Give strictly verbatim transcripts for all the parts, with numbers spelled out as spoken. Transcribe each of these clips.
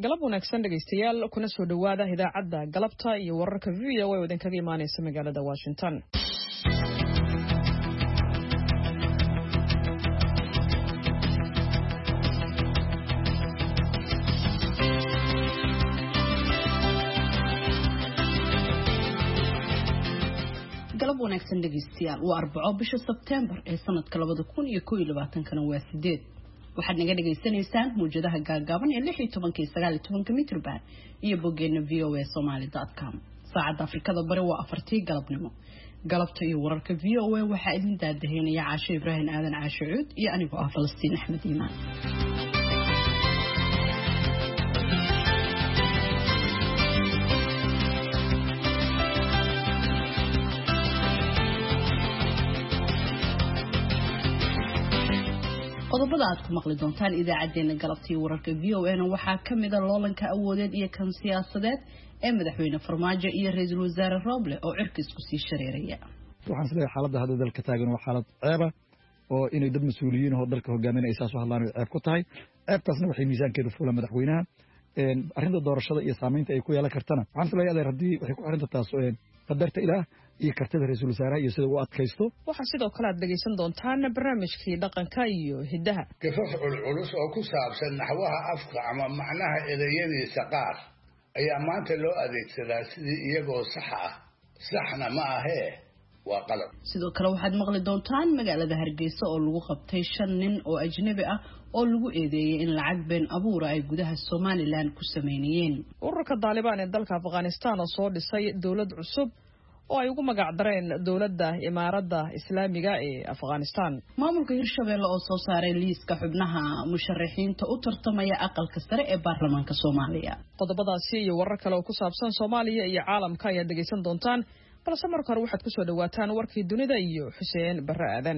galab wanaagsan dhageystayaal kuna soo dhawaada idaacadda galabta iyo wararka V O A oo idin kaga imaanaysa magaalada Washington. galab wanaagsan dhageystayaal waa arbaco bisha September ee sanadka laba kun iyo kow iyo labaatan kana waa sideed waxaad naga dhageysanaysaan muujadaha gaagaaban ee lix iyo toban iyo sagaal iyo toban mitir baan iyo bogeena v o a somali dot com saacada Afrikada bari waa afartii galabnimo galabta iyo wararka V O A waxa idin daadaheynaya Caasho Ibrahim Aadan Caasho Cuud iyo anigoo ah Falastiin Axmed Iimaan qodobada aad ku maqli doontaan idaacadeena galabtii wararka V O A waxaa kamid ah loolanka awoodeed iyo kan siyaasadeed ee madaxweyne Farmaajo iyo ra'iisul wasaare Roble oo cirkiis ku sii shareeraya waxaan isleeyahay xaaladda hadda dalka taagan waa xaalad ceeb ah oo inay dad mas'uuliyiin oo dalka hogaaminaya soo hadlaan ceeb ku tahay ceebtaasna waxay miisaankeedu fuulaan madaxweynaha een arrinta doorashada iyo saameynta ay ku yeelan kartana waxaan isleeyahay haddii waxay ku xiran tahay soo een qadarta ilaah iyo kartida ra'iisul wasaaraha iyo sida uu adkaysto waxa sidoo kale aad dhageysan doontaan barnaamijkii dhaqanka iyo hidaha gafaf culculus oo ku saabsan naxwaha afka ama macnaha ereyadiisa qaar ayaa maanta loo adeegsadaa sidii iyagoo sax ah saxna ma ahee waa qalad sidoo kale waxaad maqli doontaan magaalada Hargeysa oo lagu qabtay shan nin oo ajnabi ah oo lagu eedeeyay in lacag been abuur ay gudaha Soomaaliland ku sameeyeen ururka Taliban ee dalka Afghanistan oo soo dhisay dawlad cusub oo ay ugu magac dareen dawladda Imaaradda Islaamiga ee Afghanistan maamulka Hirshabeelle oo soo saaray liiska xubnaha musharaxiinta u tartamaya aqalka sare ee baarlamaanka Soomaaliya qodobadaasi iyo warar kale oo ku saabsan Soomaaliya iyo caalamka ayaa dhageysan doontaan balse marka hore waxaad ku soo dhawaataan warkii dunida iyo Xuseen Barre Aadan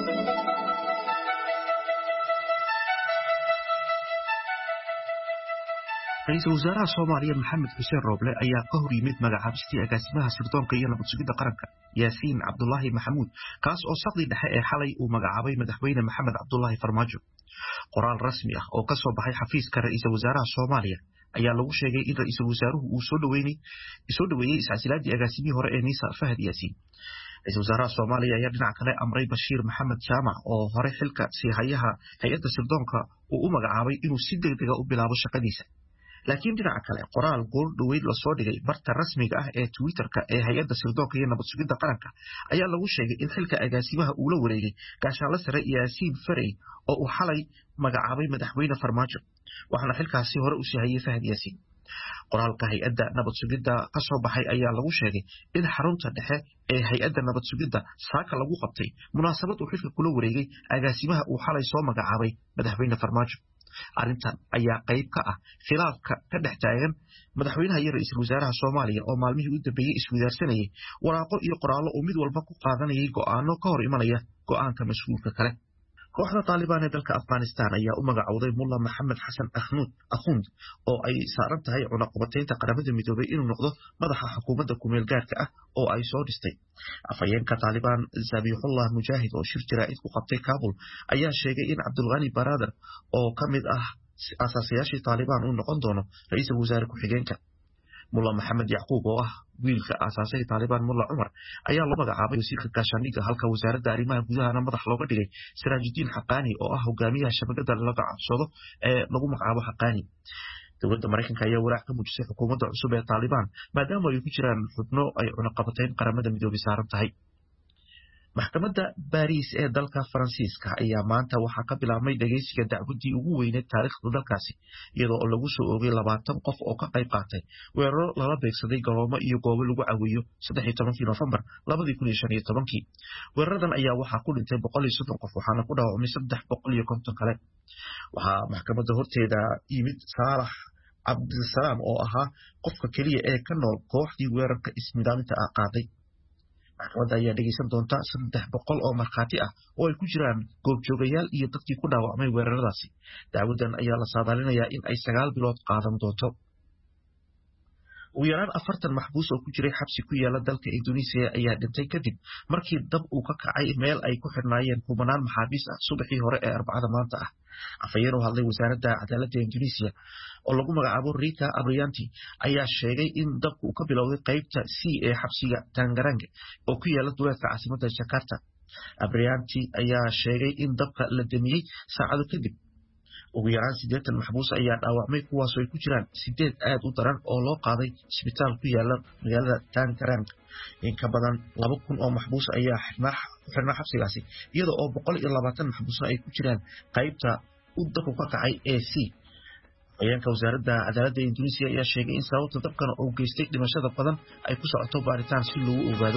ra'iisul wasaaraha Soomaaliya Maxamed Xuseen Roble ayaa ka hor yimid magacaabistii agaasimaha sirdoonka iyo nabad sugidda qaranka Yaasiin Cabdullaahi Maxamuud kaas oo saqdi dhexe ee xalay uu magacaabay madaxweyne Maxamed Cabdullaahi Farmaajo qoraal rasmi ah oo ka soo baxay xafiiska ra'iisul wasaaraha Soomaaliya ayaa lagu sheegay in ra'iisul wasaaruhu uu soo dhaweeyay soo dhaweeyay iscasilaadii agaasimihii hore ee Nisa Fahad Yaasiin ra'iisul wasaaraha Soomaaliya ayaa dhinaca kale amray Bashiir Maxamed Jaamac oo hore xilka sii hayaha hay'adda sirdoonka uu u magacaabay inuu si degdeg ah u bilaabo shaqadiisa laakiin dhinaca kale qoraal gool dhaweyd la soo dhigay barta rasmiga ah ee Twitter-ka ee hay'adda sirdoonka iyo nabad sugidda qaranka ayaa lagu sheegay in xilka agaasimaha uu la wareegay gaashaanle sare Yaasiin Farey oo uu xalay magacaabay madaxweyne Farmaajo waxaana xilkaasi hore u sii hayay Fahad Yaasiin qoraalka hay'adda nabad sugidda ka soo baxay ayaa lagu sheegay in xarunta dhexe ee hay'adda nabad sugidda saaka lagu qabtay munaasabad uu xilka kula wareegay agaasimaha uu xalay soo magacaabay madaxweyne Farmaajo arrintan ayaa qayb ka ah khilaafka ka dhex taagan madaxweynaha iyo ra'iisul wasaaraha Soomaaliya oo maalmihii u dambeeyay isweydaarsanayay waraaqo iyo qoraallo oo mid walba ku qaadanayay go'aano ka hor imanaya go'aanka mas'uulka kale kooxda Taliban ee dalka Afghanistan ayaa u magacowday Mullah Maxamed Xasan Akhnuud Akhund oo ay saaran tahay cunaqabataynta qaramada midoobay inuu noqdo madaxa xukuumadda ku meel gaarka ah oo ay soo dhistay afayeenka Taliban Zabihullah Mujahid oo shir jaraa'id ku qabtay Kabul ayaa sheegay in Abdul Ghani Baradar oo kamid ah asaasayaashii Taliban uu noqon doono ra'iisul wasaare ku xigeenka Mullah Maxamed Yacquub oo ah wiilka asaasay Taliban Mullah Umar ayaa loo magacaabay wasiirka gaashaandhigga halka wasaaradda arrimaha gudaha madax looga dhigay Sirajuddin Haqqani oo ah hogaamiyaha shabakadda laga cabsado ee lagu magacaabo Haqqani dowladda Mareykanka ayaa waraac ka muujisay xukuumadda cusub ee Taliban maadaama ay ku jiraan xubno ay cunaqabatayn qaramada midoobay saaran tahay maxkamadda Paris ee dalka Faransiiska ayaa maanta waxaa ka bilaabmay dhageysiga dacwadii ugu weyneed taariikhda dalkaasi iyadoo oo lagu soo oogay labaatan qof oo ka qayb qaatay weeraro lala beegsaday garoomo iyo goobo lagu caweeyo saddex iyo tobankii November laba kun iyo shan iyo toban weeraradan ayaa waxaa ku dhintay boqol iyo soddon qof waxaana ku dhaawacmay saddex boqol iyo konton kale waxaa maxkamadda horteeda yimid Saalax Cabdisalaam oo ahaa qofka kaliya ee ka nool kooxdii weerarka ismidaaminta ah qaaday maxkamadda ayaa dhageysan doonta saddex boqol oo markhaati ah oo ay ku jiraan goobjoogayaal iyo dadkii ku dhaawacmay weeraradaasi dacwadan ayaa la saadaalinayaa in ay sagaal bilood qaadan doonto ugu yaraan afartan maxbuus oo ku jiray xabsi ku yaala dalka Indonesia ayaa dhintay kadib markii dab uu ka kacay meel ay ku xirnaayeen kumanaan maxaabiis ah subaxii hore ee Arbacada maanta ah. Afhayeen u hadlay wasaaradda cadaaladda Indonesia oo lagu magacaabo Rita Abrianti ayaa sheegay in dabku uu ka bilowday qaybta C ee xabsiga Tangerang oo ku yaala duleedka caasimadda Jakarta. Abrianti ayaa sheegay in dabka la damiyay saacado kadib. ugu yaraan siddeetan maxbuus ayaa dhaawacmay kuwaas oo ay ku jiraan sideed aad u daran oo loo qaaday isbitaal ku yaala magaalada Tangerang. in ka badan laba kun oo maxbuus ayaa xirnaa xabsigaasi iyadoo oo boqol iyo labaatan maxbuus ay ku jiraan qaybta u dabku ka kacay ee C. Afhayeenka wasaaradda cadaaladda Indonesia ayaa sheegay in sababta dabkan uu geystay dhimashada badan ay ku socoto baaritaan si loogu ogaado.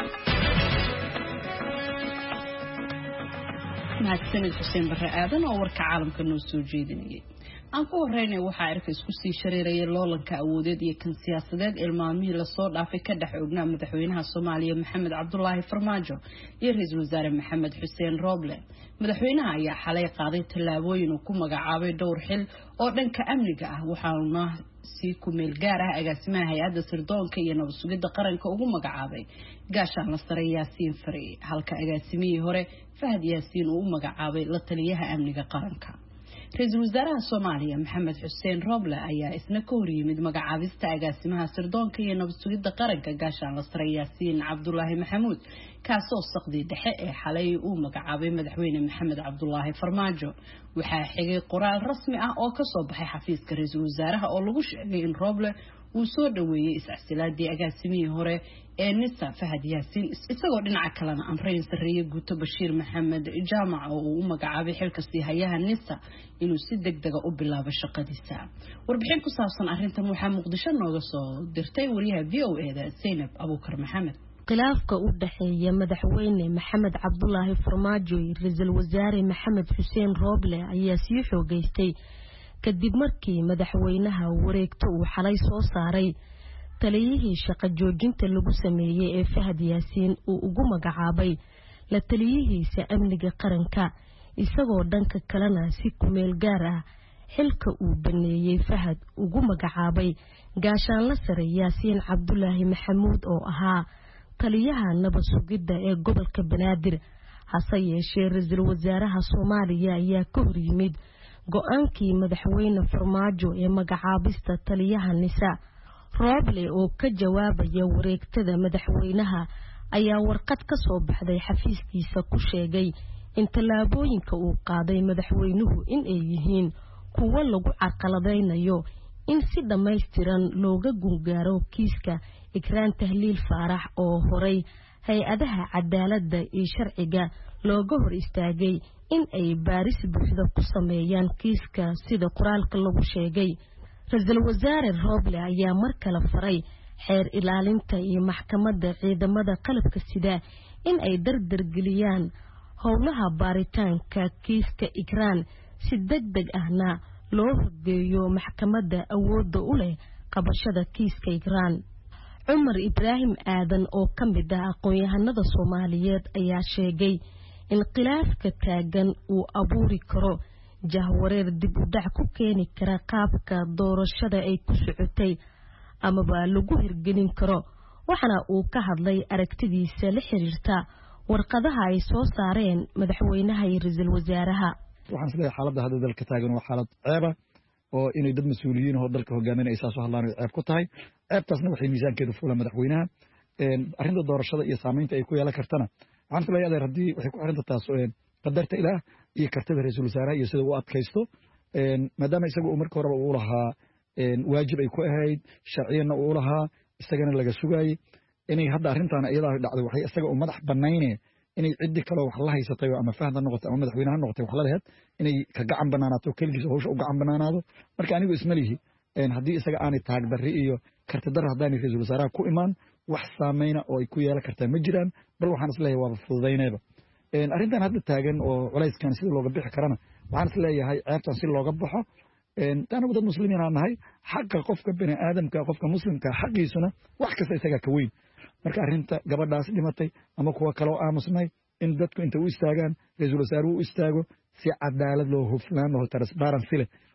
mahadsanid xuseen barre aadan oo warka caalamka noo soo jeedinayay. aan ku horeynay waxaa cirka isku sii shareeraya loolanka awoodeed iyo kan siyaasadeed ee maalmihii lasoo dhaafay ka dhex ognaa madaxweynaha Soomaaliya Maxamed Cabdullaahi Farmaajo iyo ra'iisul wasaare Maxamed Xuseen Rooble. madaxweynaha ayaa xalay qaaday tallaabooyin uu ku magacaabay dhowr xil oo dhanka amniga ah waxaana si ku meel gaar ah agaasimaha hay'adda sirdoonka iyo nabad sugidda qaranka ugu magacaabay gaashaan la sare Yaasiin Fari halka agaasimihii hore Fahad Yaasiin uu u magacaabay la taliyaha amniga qaranka. ra'iisul wasaaraha Soomaaliya Maxamed Xuseen Rooble ayaa isna ka hor yimid magacaabista agaasimaha sirdoonka iyo nabad sugidda qaranka gaashaan la sare Yaasiin Cabdullaahi Maxamuud kaasoo saqdi dhexe ee xalay uu magacaabay madaxweyne Maxamed Cabdullaahi Farmaajo. waxaa xigay qoraal rasmi ah oo ka soo baxay xafiiska ra'iisul wasaaraha oo lagu sheegay in Rooble uu soo dhaweeyay is-casilaadii agaasimihii hore ee Nisa Fahad Yaasiin isagoo dhinaca kalena amray sarreeye guuto Bashiir Maxamed Jaamac oo uu magacaabay xilka sii hayaha Nisa inuu si degdeg ah u bilaabo shaqadiisa. warbixin ku saabsan arrintan waxaa Muqdisho nooga soo dirtay wariyaha V O A da Zainab Abuukar Maxamed. khilaafka u dhaxeeya madaxweyne Maxamed Cabdullaahi Farmaajo iyo ra'iisul wasaare Maxamed Xuseen Rooble ayaa sii xoogaystay kadib markii madaxweynaha wareegto uu xalay soo saaray taliyihii shaqo joojinta lagu sameeyay ee Fahad Yaasiin uu ugu magacaabay la taliyihiisa amniga qaranka isagoo dhanka kalena si ku meel gaar ah xilka uu baneeyay Fahad ugu magacaabay gaashaan la sare Yaasiin Cabdullaahi Maxamuud oo ahaa taliyaha nabad sugidda ee gobolka Banaadir. hase yeeshee ra'iisul wasaaraha Soomaaliya ayaa ka hor yimid go'aankii madaxweyne Farmaajo ee magacaabista taliyaha Nisa. Rooble oo ka jawaabaya wareegtada madaxweynaha ayaa warqad ka soo baxday xafiiskiisa ku sheegay in tallaabooyinka uu qaaday madaxweynuhu in ay yihiin kuwo lagu carqaladeynayo in si dhammaystiran looga gungaaro kiiska Ikraan Tahliil Faarax oo horay hay-adaha cadaaladda iyo sharciga looga hor istaagay in ay baaris buuxda ku sameeyaan kiiska sida qoraalka lagu sheegay. ra'iisul wasaare Rooble ayaa mar kale faray xeer ilaalinta iyo maxkamadda ciidamada qalabka sida in ay dardar geliyaan howlaha baaritaanka kiiska Ikraan si degdeg ahna loo horgeeyo maxkamadda awoodda u leh qabashada kiiska Ikraan. Cumar Ibraahim Aadan oo ka mid ah aqoon-yahanada Soomaaliyeed ayaa sheegay in khilaafka taagan uu abuuri karo jahwareer dib u dhac ku keeni kara qaabka doorashada ay ku socotay ama ba lagu hirgelin karo. waxana uu ka hadlay aragtidiisa la xiriirta warqadaha ay soo saareen madaxweynaha iyo ra'iisul wasaaraha. waxaan isleeyahay xaaladda hadda dalka taagan waa xaalad ceeba oo inay dad mas'uuliyiin oo dalka hogaaminaya ay soo hadlaan ceeb ku tahay. ceebtaasna waxay miisaankeedu fuulaan madaxweynaha. arrinta doorashada iyo saameynta ay ku yeelan kartana waxaan isleeyahay haddii waxay ku xiran taas qadarta ilaah iyo kartida ra'iisul wasaaraha iyo sida uu adkaysto maadaama isagu uu markii horeba uu lahaa waajib ay ku ahayd sharciyana uu lahaa isagana laga sugayay inay hadda arrintan iyada dhacdo waxay isaga u madax banayneen inay ciddi kale wax la haysatay ama fahdan noqoto ama madaxweynaha noqotay wax la leeyahay inay ka gacan banaanaato kaligiis hawsha u gacan banaanaado. marka anigu ismalihi haddii isaga aanay taag darri iyo karti darro haddaanay ra'iisul wasaaraha ku imaan wax saameyna oo ay ku yeelan kartaa ma jiraan bal waxaan isleeyahay waaba fududaynayba. arrintan hadda taagan oo culayskan sida looga bixi karana waxaan isleeyahay ceebtan si looga baxo anagu dad muslimiin aan nahay xaqa qofka bini aadamka qofka muslimka xaqiisuna wax kasta isaga ka weyn. marka arrinta gabadhaas dhimatay ama kuwa kale oo aamusnay in dadku inta u istaagaan ra'iisul wasaaruhu u istaago si cadaalad loo hufnaan oo transparency leh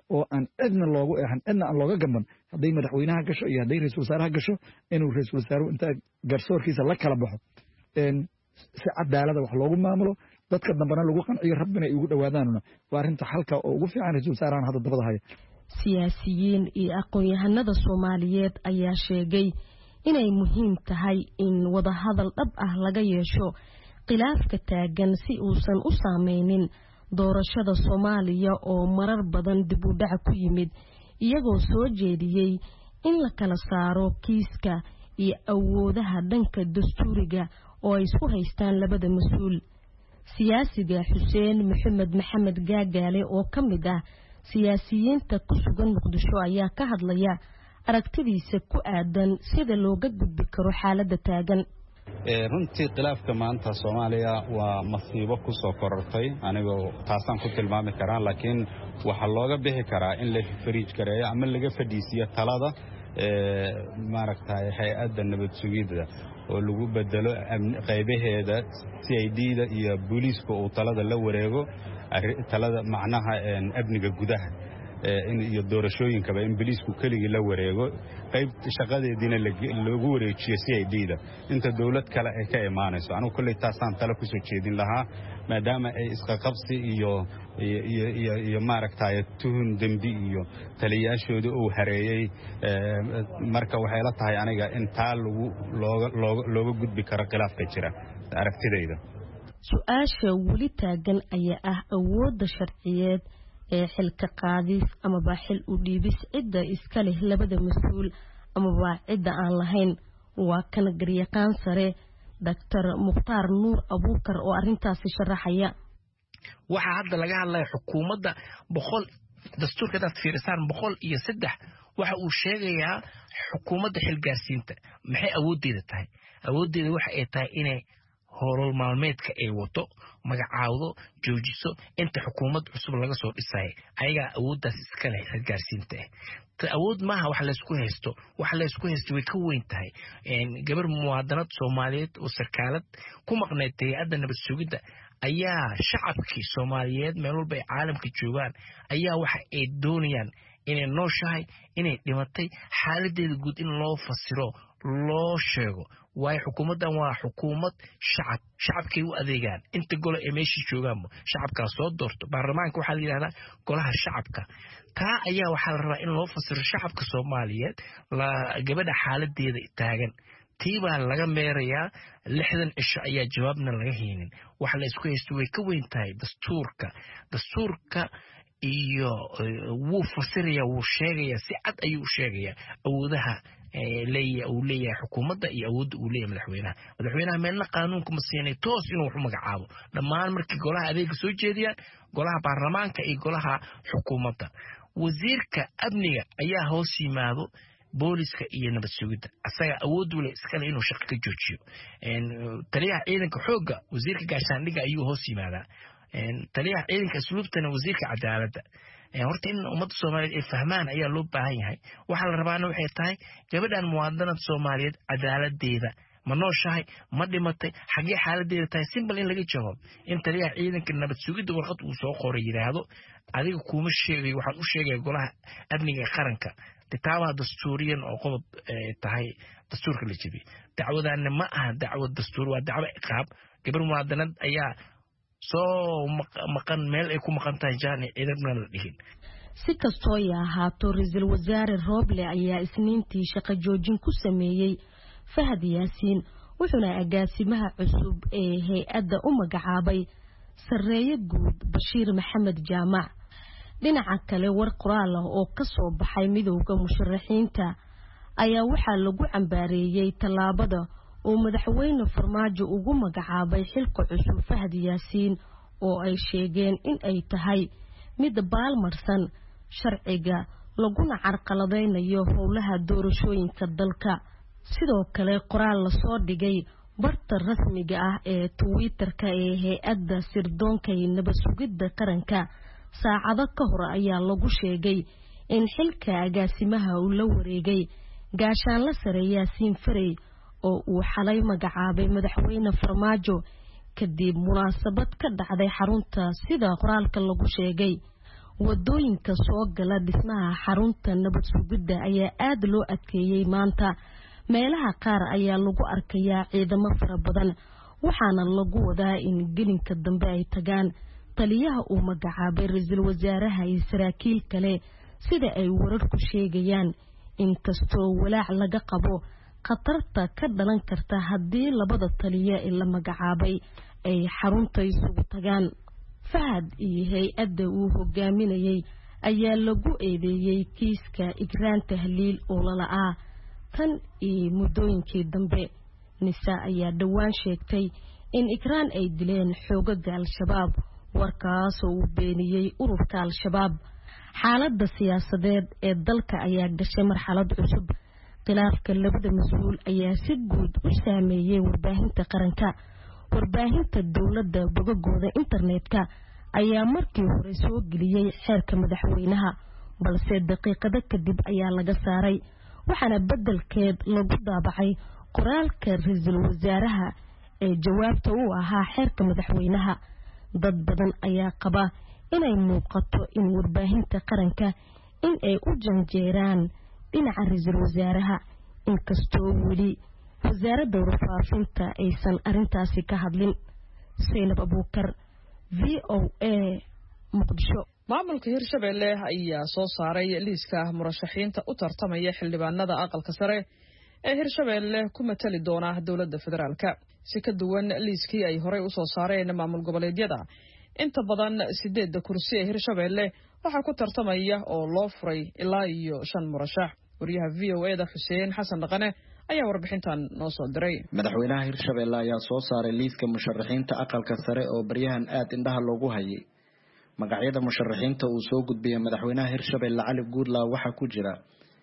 oo aan cidna loogu eexan cidna aan looga gamban hadday madaxweynaha gasho iyo hadday ra-iisul wasaaraha gasho inuu ra-iisul wasaaruhu inta garsoorkiisa la kala baxo si cadaalada wax loogu maamulo dadka dambena lagu qanciyo rabbina ay ugu dhowaadaanuna waa arrinta xalka oo ugu fiican ra-iisul wasaarahan hadda dabada haya siyaasiyiin iyo aqoon-yahanada Soomaaliyeed ayaa sheegay inay muhiim tahay in wada hadal dhab ah laga yeesho khilaafka taagan si uusan u saameynin doorashada Soomaaliya oo marar badan dib u dhac ku yimid iyagoo soo jeediyay in la kala saaro kiiska iyo awoodaha dhanka dastuuriga oo ay isku haystaan labada mas'uul siyaasiga Xuseen Maxamed Maxamed Gaagaale oo kamid ah siyaasiyiinta ku sugan Muqdisho ayaa ka hadlaya aragtidiisa ku aadan sida looga gudbi karo xaaladda taagan ee runtii khilaafka maanta Soomaaliya waa masiibo ku soo korortay anigoo taasan ku tilmaami karaa laakiin waxa looga bixi karaa in la fariij gareeyo ama laga fadhiisiyo talada ee maaragtay hay'adda nabad sugidda oo lagu bedelo qaybaheeda C I D-da iyo booliiska oo talada la wareego talada macnaha amniga gudaha in iyo doorashooyinkaba in booliisku kaliya la wareego qayb shaqadeedina lagu wareejiyo C I D-da inta dawlad kale ay ka imaanayso anu kulli taasaan tala ku soo jeedin lahaa maadaama ay isqa qabsi iyo iyo iyo iyo maaragtay tuhun dambi iyo taliyaashooda oo hareeyay marka waxay la tahay aniga in taal lagu looga looga gudbi karo khilaafka jira aragtidayda su'aasha wali taagan ayaa ah awoodda sharciyeed ee xilka qaadis ama ba xil u dhiibis cidda iska leh labada mas'uul ama ba cidda aan lahayn waa kan garyaqaan sare Doctor Mukhtaar Nuur Abuukar oo arintaasi sharaxaya waxa hadda laga hadlayo xukuumadda boqol dastuurka dad fiirsan boqol iyo saddex waxa uu sheegayaa xukuumadda xilgaarsiinta maxay awoodeeda tahay awoodeeda waxa ay tahay inay hoolol maalmeedka ay wato magacaawdo joojiso inta xukuumad cusub laga soo dhisay ayaga awooddaas iska leh xilgaarsiinta ta awood maaha wax la isku haysto wax la isku haysto way ka weyn tahay een gabar muwaadinad Soomaaliyeed oo sarkaalad ku maqneetay hay'adda nabad sugidda ayaa shacabkii Soomaaliyeed meel walba ay caalamka joogaan ayaa waxa ay doonayaan inay nooshahay inay dhimatay xaaladeeda guud in loo fasiro loo sheego way xukuumaddan waa xukuumad shacab shacabkay u adeegaan inta gole ee meeshii joogaan shacabka soo doorto baarlamaanka waxa la yiraahdaa golaha shacabka taa ayaa waxa la rabaa in loo fasiro shacabka Soomaaliyeed la gabadha xaaladeeda taagan tiiba laga meerayaa lixdan cisho ayaa jawaabna laga heenin waxa la isku haysto way ka weyn tahay dastuurka dastuurka iyo wuu fasiraya wuu sheegaya si cad ayuu sheegaya awoodaha leeyahay uu leeyahay xukuumadda iyo awoodda uu leeyahay madaxweynaha madaxweynaha meelna qaanuunka ma siinay toos inuu wax magacaabo dhammaan markii golaha adeega soo jeediyaan golaha baarlamaanka iyo golaha xukuumadda wasiirka amniga ayaa hoos yimaado booliska iyo nabad sugidda asaga awood u leh iska leh inuu shaqo ka joojiyo een taliyaha ciidanka xoogga wasiirka gaashaandhigga ayuu hoos yimaadaa een taliyaha ciidanka asluubtana wasiirka cadaaladda horta in ummadda Soomaaliyeed ay fahmaan ayaa loo baahan yahay waxa la rabaana waxay tahay gabadhan muwaadinad Soomaaliyeed cadaaladeeda ma nooshahay ma dhimatay xagee xaaladeeda tahay simple in laga jawaab in taliyaha ciidanka nabad sugidda warqad uu soo qoray yiraahdo adiga kuma sheegay waxaan u sheegay golaha amniga qaranka taawa dastuuriyan oo qodob tahay dastuurka la jibiyay dacwadana ma aha dacwad dastuur waa dacwo iqaab gabar muwaadinad ayaa soo maqan meel ay ku maqan tahay jaani ciidamada la dhigin si kastoo ay ahaato ra'iisul wasaare Roble ayaa isniintii shaqo joojin ku sameeyay Fahad Yaasiin wuxuuna agaasimaha cusub ee hay'adda u magacaabay Sareeye Guud Bashiir Maxamed Jaamac dhinaca kale war qoraal ah oo ka soo baxay midowga musharaxiinta ayaa waxaa lagu cambaareeyay talaabada oo madaxweyne Farmaajo ugu magacaabay xilka cusub Fahad Yaasiin oo ay sheegeen in ay tahay mid baalmarsan sharciga laguna carqaladeynayo howlaha doorashooyinka dalka sidoo kale qoraal la soo dhigay barta rasmiga ah ee Twitter-ka ee hay'adda sirdoonka iyo nabad sugidda qaranka saacado ka hor ayaa lagu sheegay in xilka agaasimaha uu la wareegay gaashaan la sare Yaasiin Farey oo uu xalay magacaabay madaxweyne Farmaajo kadib munaasabad ka dhacday xarunta sida qoraalka lagu sheegay wadooyinka soo gala dhismaha xarunta nabad sugidda ayaa aad loo adkeeyay maanta meelaha qaar ayaa lagu arkayaa ciidamo fara badan waxaana lagu wadaa in gelinka dambe ay tagaan taliyaha uu magacaabay ra'iisul wasaaraha iyo saraakiil kale sida ay wararku sheegayaan inkastoo walaac laga qabo khatarta ka dhalan karta haddii labada taliya ee la magacaabay ay xarunta isugu tagaan fahad iyo hay-adda uu hogaaminayay ayaa lagu eedeeyay kiiska igraan tahliil oo lala'aa tan iyo muddooyinkii dambe nisa ayaa dhowaan sheegtay in igraan ay dileen xoogaga al-shabaab warkaasoo uu beeniyey ururka al-shabaab xaaladda siyaasadeed ee dalka ayaa gashay marxalad cusub khilaafka labada mas-uul ayaa si guud u saameeyay warbaahinta qaranka warbaahinta dowladda bogagooda internetka ayaa markii hore soo geliyey xeerka madaxweynaha balse daqiiqado kadib ayaa laga saaray waxaana beddelkeed lagu daabacay qoraalka ra'iisul wasaaraha ee jawaabta u ahaa xeerka madaxweynaha dad badan ayaa qaba inay muuqato in warbaahinta qaranka in ay u janjeeraan dhinaca ra'iisul wasaaraha inkastoo weli wasaaradda warfaafinta aysan arintaasi ka hadlin Saynab Abuukar V O A Muqdisho maamulka Hirshabelle ayaa soo saaray liiska murashaxiinta u tartamaya xildhibaanada aqalka sare ee Hirshabelle ku matali doona dawladda federaalka si ka duwan liiskii ay horey u soo saareen maamul goboleedyada inta badan sideed kursi ee Hirshabelle waxa ku tartamaya oo loo furay ilaa iyo shan murashax wariyaha V O A da Xuseen Xasan Dhaqane ayaa warbixintan noo soo diray madaxweynaha Hirshabelle ayaa soo saaray liiska musharaxiinta aqalka sare oo baryahan aad indhaha loogu hayay magacyada musharaxiinta uu soo gudbiyay madaxweynaha Hirshabelle Cali Guudlaaw waxa ku jira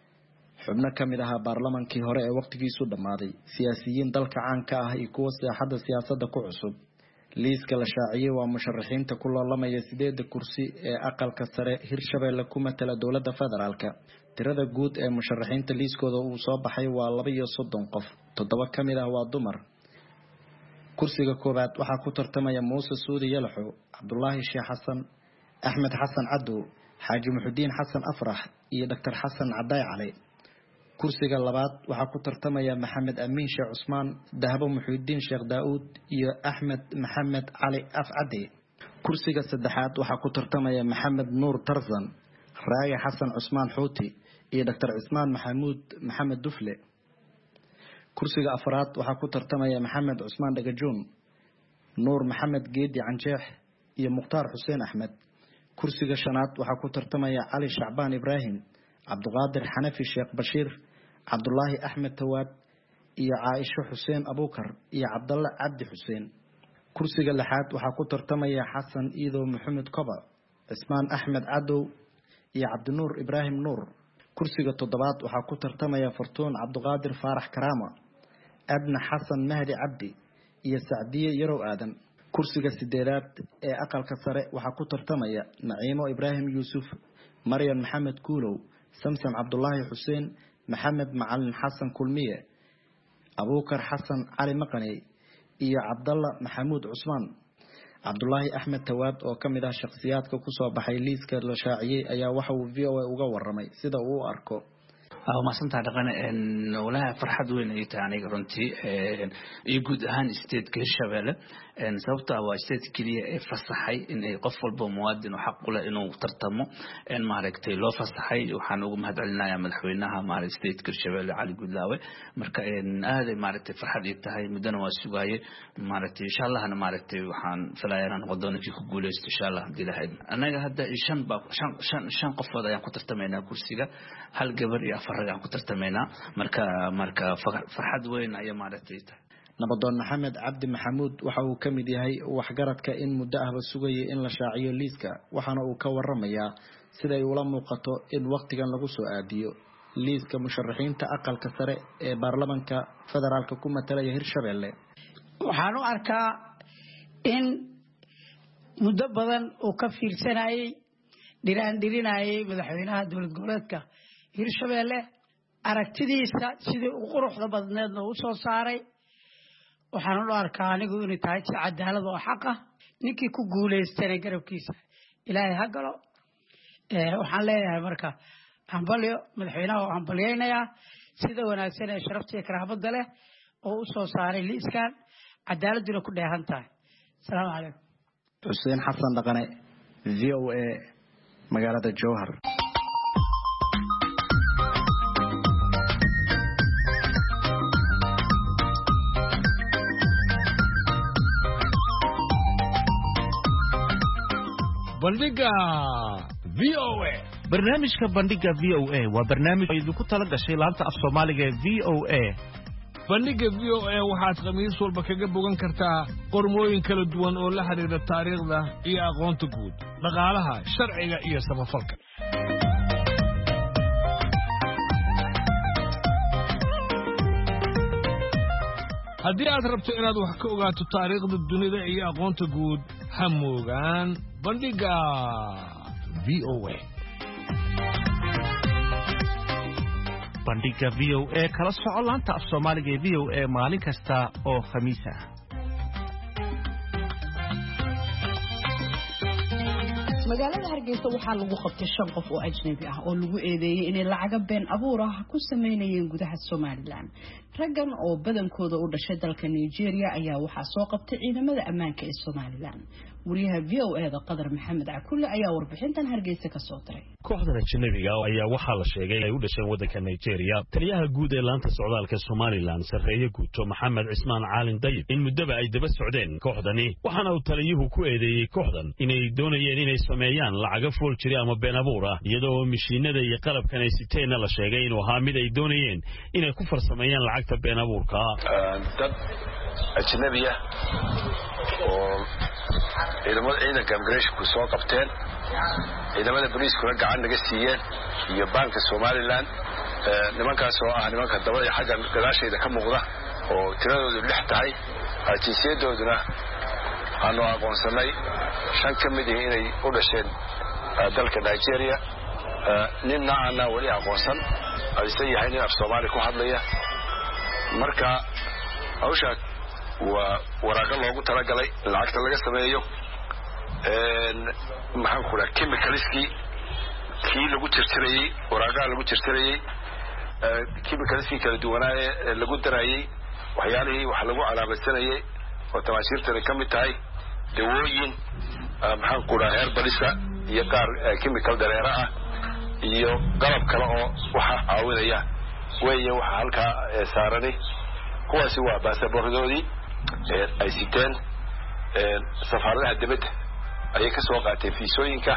xubno kamid ah baarlamaankii hore ee waqtigiisu dhamaaday siyaasiyiin dalka caan ka ah iyo kuwa siyaasadda siyaasadda ku cusub liiska la shaaciyay waa musharaxiinta ku loolamaya sideed kursi ee aqalka sare Hirshabelle ku matala dawladda federaalka tirada guud ee musharaxiinta liiskooda uu soo baxay waa laba iyo soddon qof toddoba kamid ah waa dumar kursiga koobaad waxa ku tartamaya Muuse Suudi Yalaxo Cabdullaahi Sheekh Xasan Axmed Xasan Cadow Xaaji Muxudiin Xasan Afrax iyo Dr Xasan Caday Cali kursiga labaad waxa ku tartamaya Maxamed Amiin Sheekh Cusmaan Dahabo Muxudiin Sheekh Daawud iyo Axmed Maxamed Cali Afcadi kursiga saddexaad waxa ku tartamaya Maxamed Nuur Tarzan Raaya Xasan Cusmaan Xuuti iyo Dr Cismaan Maxamuud Maxamed Dufle kursiga afraad waxa ku tartamaya Maxamed Cusmaan Dhagajoon Nuur Maxamed Geedi Canjeex iyo Muqtaar Xuseen Axmed kursiga shanaad waxa ku tartamaya Cali Shacbaan Ibraahim Cabduqaadir Xanafi Sheekh Bashiir Cabdullaahi Axmed Tawaad iyo Caaisha Xuseen Abuukar iyo Cabdalla Cabdi Xuseen kursiga lixaad waxa ku tartamaya Xasan Iido Maxamed Koba Cismaan Axmed Cadow iyo Cabdinuur Ibraahim Nuur kursiga toddobaad waxa ku tartamaya Fartuun Cabduqaadir Faarax Karaama Abna Xasan Mahdi Cabdi iyo Sacdiye Yarow Aadan kursiga sideedaad ee aqalka sare waxa ku tartamaya Naciimo Ibraahim Yuusuf Maryam Maxamed Kuulow Samsam Cabdullaahi Xuseen Maxamed Macalin Xasan Kulmiye Abuukar Xasan Cali Maqaney iyo Cabdalla Maxamuud Cusmaan Cabdullaahi Axmed Tawaad oo kamid ah shakhsiyaadka ku soo baxay liiska la shaaciyay ayaa waxa uu V O A uga waramay sida uu u arko oo maasanta dhaqana in walaha farxad weyn ay tahay aniga runtii ee guud ahaan state-ka Hirshabelle in sababta waa state kaliya ee fasaxay in ay qof walba muwaadin xaq u leh inuu tartamo in maaragtay loo fasaxay waxaan ugu mahadcelinayaa madaxweynaha maaragtay state-ka Hirshabelle Cali Guudlaawe marka in aad ay maaragtay farxad ay tahay mudana waa sugaayay maaragtay insha Allah ana maaragtay waxaan filayaa in wadoonkii ku guuleysto insha Allah hadii la haydo anaga hadda shan shan shan qofood ayaan ku tartamaynaa kursiga hal gabar iyo afar ku tartamayna marka marka farxad weyn ay maaragtay nabadoon Maxamed Cabdi Maxamuud waxa uu kamid yahay waxgaradka in muddo ahba sugayay in la shaaciyo liiska waxaana uu ka waramayaa sida ay ula muuqato in waqtigan lagu soo aadiyo liiska musharaxiinta aqalka sare ee baarlamaanka federaalka ku matalaya Hirshabelle waxaan u arkaa in muddo badan uu ka fiirsanayay diraan dirinayay madaxweynaha dowlad goboleedka Hirshabelle aragtidiisa sidii uu quruxda badneed oo soo saaray waxaan u arkaa anigu inay tahay cadaalad oo xaq ah ninkii ku guuleystay garabkiisa ilaahay ha galo waxaan leeyahay marka hambalyo madaxweynaha oo hambalyeynaya sida wanaagsan ee sharafta iyo karaamada leh oo u soo saaray liiskan cadaaladuna ku dheehan tahay assalaamu calaykum xuseen xasan dhaqane v o a magaalada jowhar bandhiga v o a barnaamijka bandhiga v o a waa barnaamij idinku tala gashay laanta af soomaaliga ee v o a bandhiga v o a waxaad khamiis walba kaga bogan kartaa qormooyin kala duwan oo la xiriira taariikhda iyo aqoonta guud dhaqaalaha sharciga iyo samafalka haddii aad rabto inaad wax ka ogaato taariikhda dunida iyo aqoonta guud ha moogaan bandhiga v o a bandhiga v o a kala soco laanta af soomaaliga ee v o a maalin kasta oo khamiis ah magaalada hargeysa waxaa lagu qabtay shan qof oo ajnabi ah oo lagu eedeeyay inay lacaga been abuur ah ku sameynayeen gudaha Soomaaliland raggan oo badankooda u dhashay dalka Nigeria ayaa waxaa soo qabtay ciidamada ammaanka ee Soomaaliland wariyaha v o a da Qadar Maxamed Cakulle ayaa warbixintan hargeysa ka soo diray kooxdan ajnabiga ayaa waxaa la sheegay inay u dhasheen waddanka Nigeria taliyaha guud ee laanta socdaalka Soomaaliland sarreeya guuto Maxamed Cismaan Caalin Dayib in muddaba ay daba socdeen kooxdani waxaana uu taliyuhu ku eedeeyay kooxdan inay doonayeen inay sameeyaan lacaga fool jiri ama been abuur ah iyadoo mishiinada iyo qalabkan ay siteenna la sheegay inuu ahaa mid ay doonayeen inay ku farsameeyaan lacagta been abuurka dad ajnabi ah oo ciidamada ciidanka immigration soo qabteen ciidamada booliiskuna gacan naga siiyeen iyo banka Soomaaliland nimankaas oo ah nimanka dabada xagga gadaashayda ka muuqda oo tiradoodu lix tahay jinsiyaddooduna aanu aqoonsanay shan ka mid ah inay u dhasheen dalka Nigeria ninna ana wali aqoonsan aysan yahay nin af Soomaali ku hadlaya marka hawsha waa waraaqo loogu talagalay lacagta laga sameeyo een maxaan ku raacay chemicalski kii lagu tirtirayay waraaqaha lagu tirtirayay chemicalski kala duwanaaye lagu darayay waxyaalihii wax lagu calaamadsanayay oo tawaashiirtani ka mid tahay dawooyin maxaan ku raacay herbalisa iyo qaar chemical dareera ah iyo qalab kale oo waxa caawinaya weeye waxa halka saarani kuwaasi waa baasaboordoodii ay siteen safaaradaha dibadda ayay ka soo qaateen fiisooyinka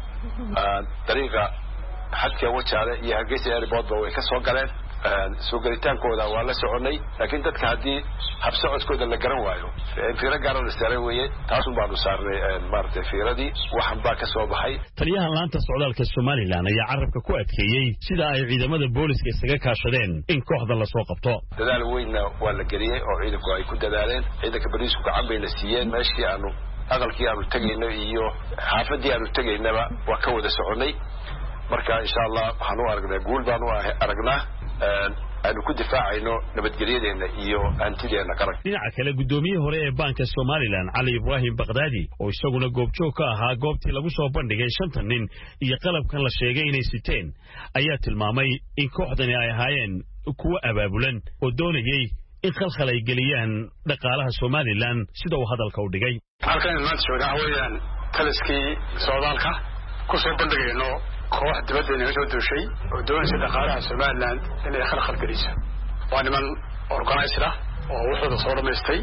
dariiqa xadka wajaale iyo Hargeysa airport way ka soo galeen soo garitaankooda waa la soconay laakiin dadka hadii habsocodkooda la garan waayo fiiro gaar ah la saaray weeye taas baan u saarnay maartay fiiradii waxan baa ka soo baxay taliyaha laanta socdaalka Soomaaliland ayaa carabka ku adkeeyay sida ay ciidamada booliska isaga kaashadeen in kooxda la soo qabto dadaal weyn waa la galiyay oo ciidanku ay ku dadaaleen ciidanka booliisku gacan bay la siiyeen meeshii aanu aqalkii aanu tagaynay iyo xaafadii aanu tagaynaba waa ka wada soconay marka insha Allah waxaan u aragnaa guul baan u aragnaa aanu ku difaacayno nabadgelyadeena iyo hantideena qaranka dhinaca kale gudoomiye hore ee banka Soomaaliland Cali Ibrahim Baghdadi oo isaguna goobjoog ka ahaa goobtii lagu soo bandhigay shantan nin iyo qalabkan la sheegay inay siteen ayaa tilmaamay in kooxdani ay ahaayeen kuwa abaabulan oo doonayay in khalkhal ay geliyaan dhaqaalaha Soomaaliland sida uu hadalka u dhigay halkan maanta joogaa weeyaan taliskii socdaalka ku soo bandhigayno koox dibadda inay soo dooshay oo doonaysa dhaqaalaha Soomaaliland inay khalkhal geliso waa niman organized ah oo wuxuu soo dhameystay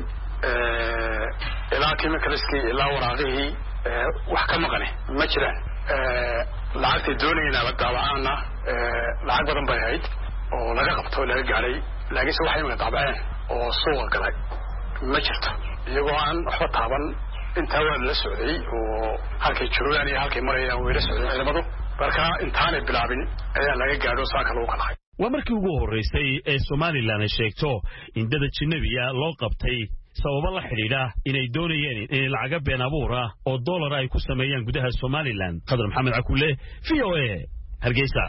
ee ilaa chemicalski ilaa waraaqihii wax ka maqane ma jiraan ee lacagta doonayna la daawacaana ee lacag badan bay ahayd oo laga qabto laga gaaray laakiin waxay ma daabaceen oo suuqa galay ma jirto iyagoo aan waxba taaban inta waa la socday oo halkay joogaan iyo halkay marayaan way la socdeen ciidamadu marka intaanay bilaabin ayaa laga gaadho saaka lagu qalay waa markii ugu horeysay ee Soomaaliland ay sheegto in dad ajnabiya loo qabtay sababo la xiriira inay doonayeen in lacaga been abuur ah oo dollar ay ku sameeyaan gudaha Soomaaliland Qadar Maxamed Cakulle V O A Hargeysa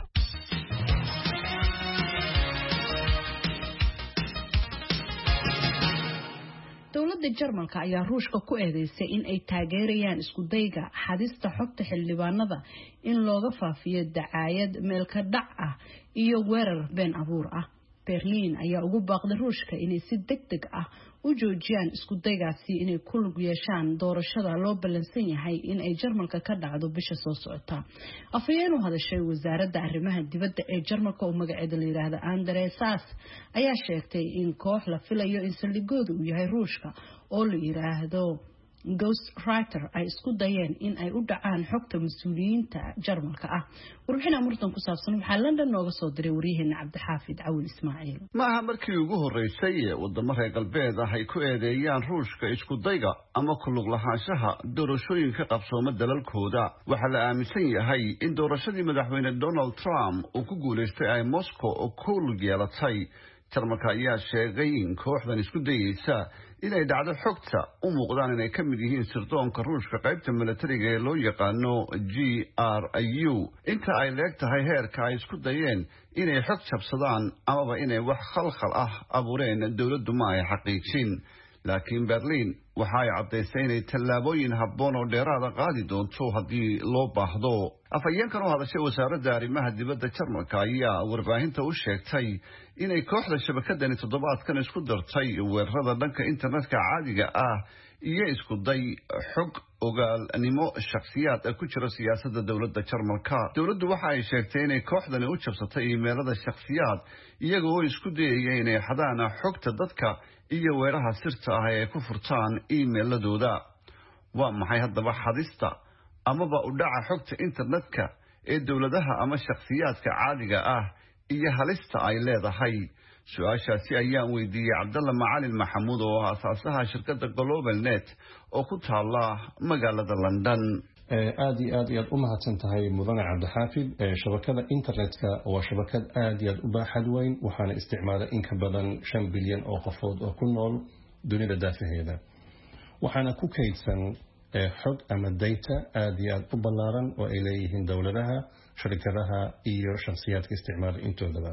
dowladda Jarmalka ayaa Ruushka ku eedeysay in ay taageerayaan isku dayga xadista xogta xildhibaanada in looga faafiyo dacaayad meel ka dhac ah iyo weerar been abuur ah. Berlin ayaa ugu baaqday Ruushka inay si degdeg ah u joojiyaan isku daygaasi inay ku lug yeeshaan doorashada loo ballansan yahay in ay Jarmalka ka dhacdo bisha soo socota. Afhayeen u hadashay wasaaradda arrimaha dibadda ee Jarmalka oo magaceeda la yiraahdo Andreas Sass ayaa sheegtay in koox la filayo in saldhigoodu uu yahay Ruushka oo la yiraahdo Ghost Writer ay isku dayeen in ay u dhacaan xogta mas'uuliyiinta Jarmalka ah. Warbixin amurtan ku saabsan waxaa London nooga soo diray wariyaheenna Cabdixaafid Cawil Ismaaciil. maaha markii ugu horeysay wadamo reer galbeed ah ay ku eedeeyaan Ruushka isku dayga ama ku lug lahaanshaha doorashooyinka qabsooma dalalkooda. waxaa la aaminsan yahay in doorashadii madaxweyne Donald Trump uu ku guuleystay ay Moscow oo ku lug yeelatay. Jarmalka ayaa sheegay in kooxdan isku dayeysa inay dhacdo xogta u muuqdaan inay ka mid yihiin sirdoonka Ruushka qaybta militariga ee loo yaqaano G R U inta ay leegtahay heerka ay isku dayeen inay xog jabsadaan amaba inay wax khalkhal ah abuureen dowladdu ma ay xaqiijin. laakiin Berlin waxa ay caddaysay inay tallaabooyin habboon oo dheeraada qaadi doonto haddii loo baahdo. afhayeenkan oo hadashay wasaaradda arrimaha dibadda Jarmalka ayaa warbaahinta u sheegtay inay kooxda shabakadani toddobaadkan isku dartay weerarada dhanka internetka caadiga ah iyo isku day xog ogaalnimo shakhsiyaad ku jira siyaasadda dowladda Jarmalka. dowladdu waxa ay sheegtay inay kooxdani u jabsatay iimeelada shakhsiyaad iyagoo isku dayaya inay xadaan xogta dadka iyo weeraha sirta ah ee ku furtaan iimeeladooda. waa maxay haddaba xadista amaba u dhaca xogta internetka ee dowladaha ama shakhsiyaadka caadiga ah iyo halista ay leedahay? su-aashaasi ayaan weydiiyey Cabdalla Macalin Maxamuud oo ah aasaasaha shirkadda Global Net oo ku taala magaalada London. aad iyo aad ayaad u mahadsan tahay mudane Cabdixaafid. shabakada internetka waa shabakad aad iyo aad u baaxad weyn waxaana isticmaala in ka badan shan bilyan oo qofood oo ku nool dunida daafaheeda. waxaana ku kaydsan xog ama data aad iyo aad u ballaaran oo ay leeyihiin dowladaha, shirkadaha iyo shakhsiyaadka isticmaala intoodaba.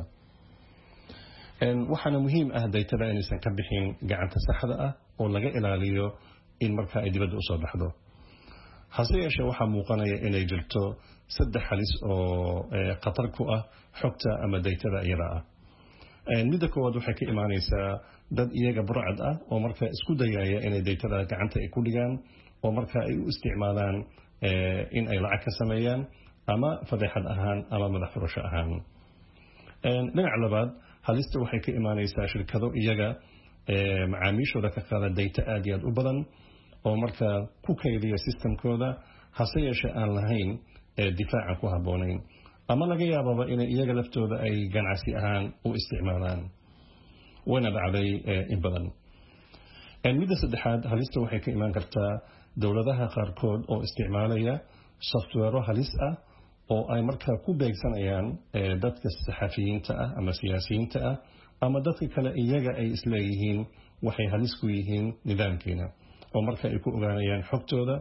waxaana muhiim ah daytada inaysan ka bixin gacanta saxda ah oo laga ilaaliyo in marka ay dibadda u soo baxdo. hase yeeshee waxaa muuqanaya inay jirto saddex halis oo khatar ku ah xogta ama daytada iyada ah. midda koowaad waxay ka imaanaysaa dad iyaga burcad ah oo marka isku dayaya inay daytada gacanta ay ku dhigaan oo marka ay u isticmaalaan in ay lacag ka sameeyaan ama fadeexad ahaan ama madax furasho ahaan. dhinaca labaad halista waxay ka imaanaysaa shirkado iyaga macaamiishooda ka qaada dayta aad iyo aad u badan oo marka ku kaydiya systemkooda hase yeeshee aan lahayn difaaca ku habboonayn ama laga yaababa inay iyaga laftooda ay ganacsi ahaan u isticmaalaan. wayna dhacday in badan. midda saddexaad halista waxay ka imaan kartaa dowladaha qaarkood oo isticmaalaya softwaro halis ah oo ay markaa ku beegsanayaan dadka saxafiyiinta ah ama siyaasiyiinta ah ama dadka kale iyaga ay isleeyihiin waxay halis ku yihiin nidaamkeena oo marka ay ku ogaanayaan xogtooda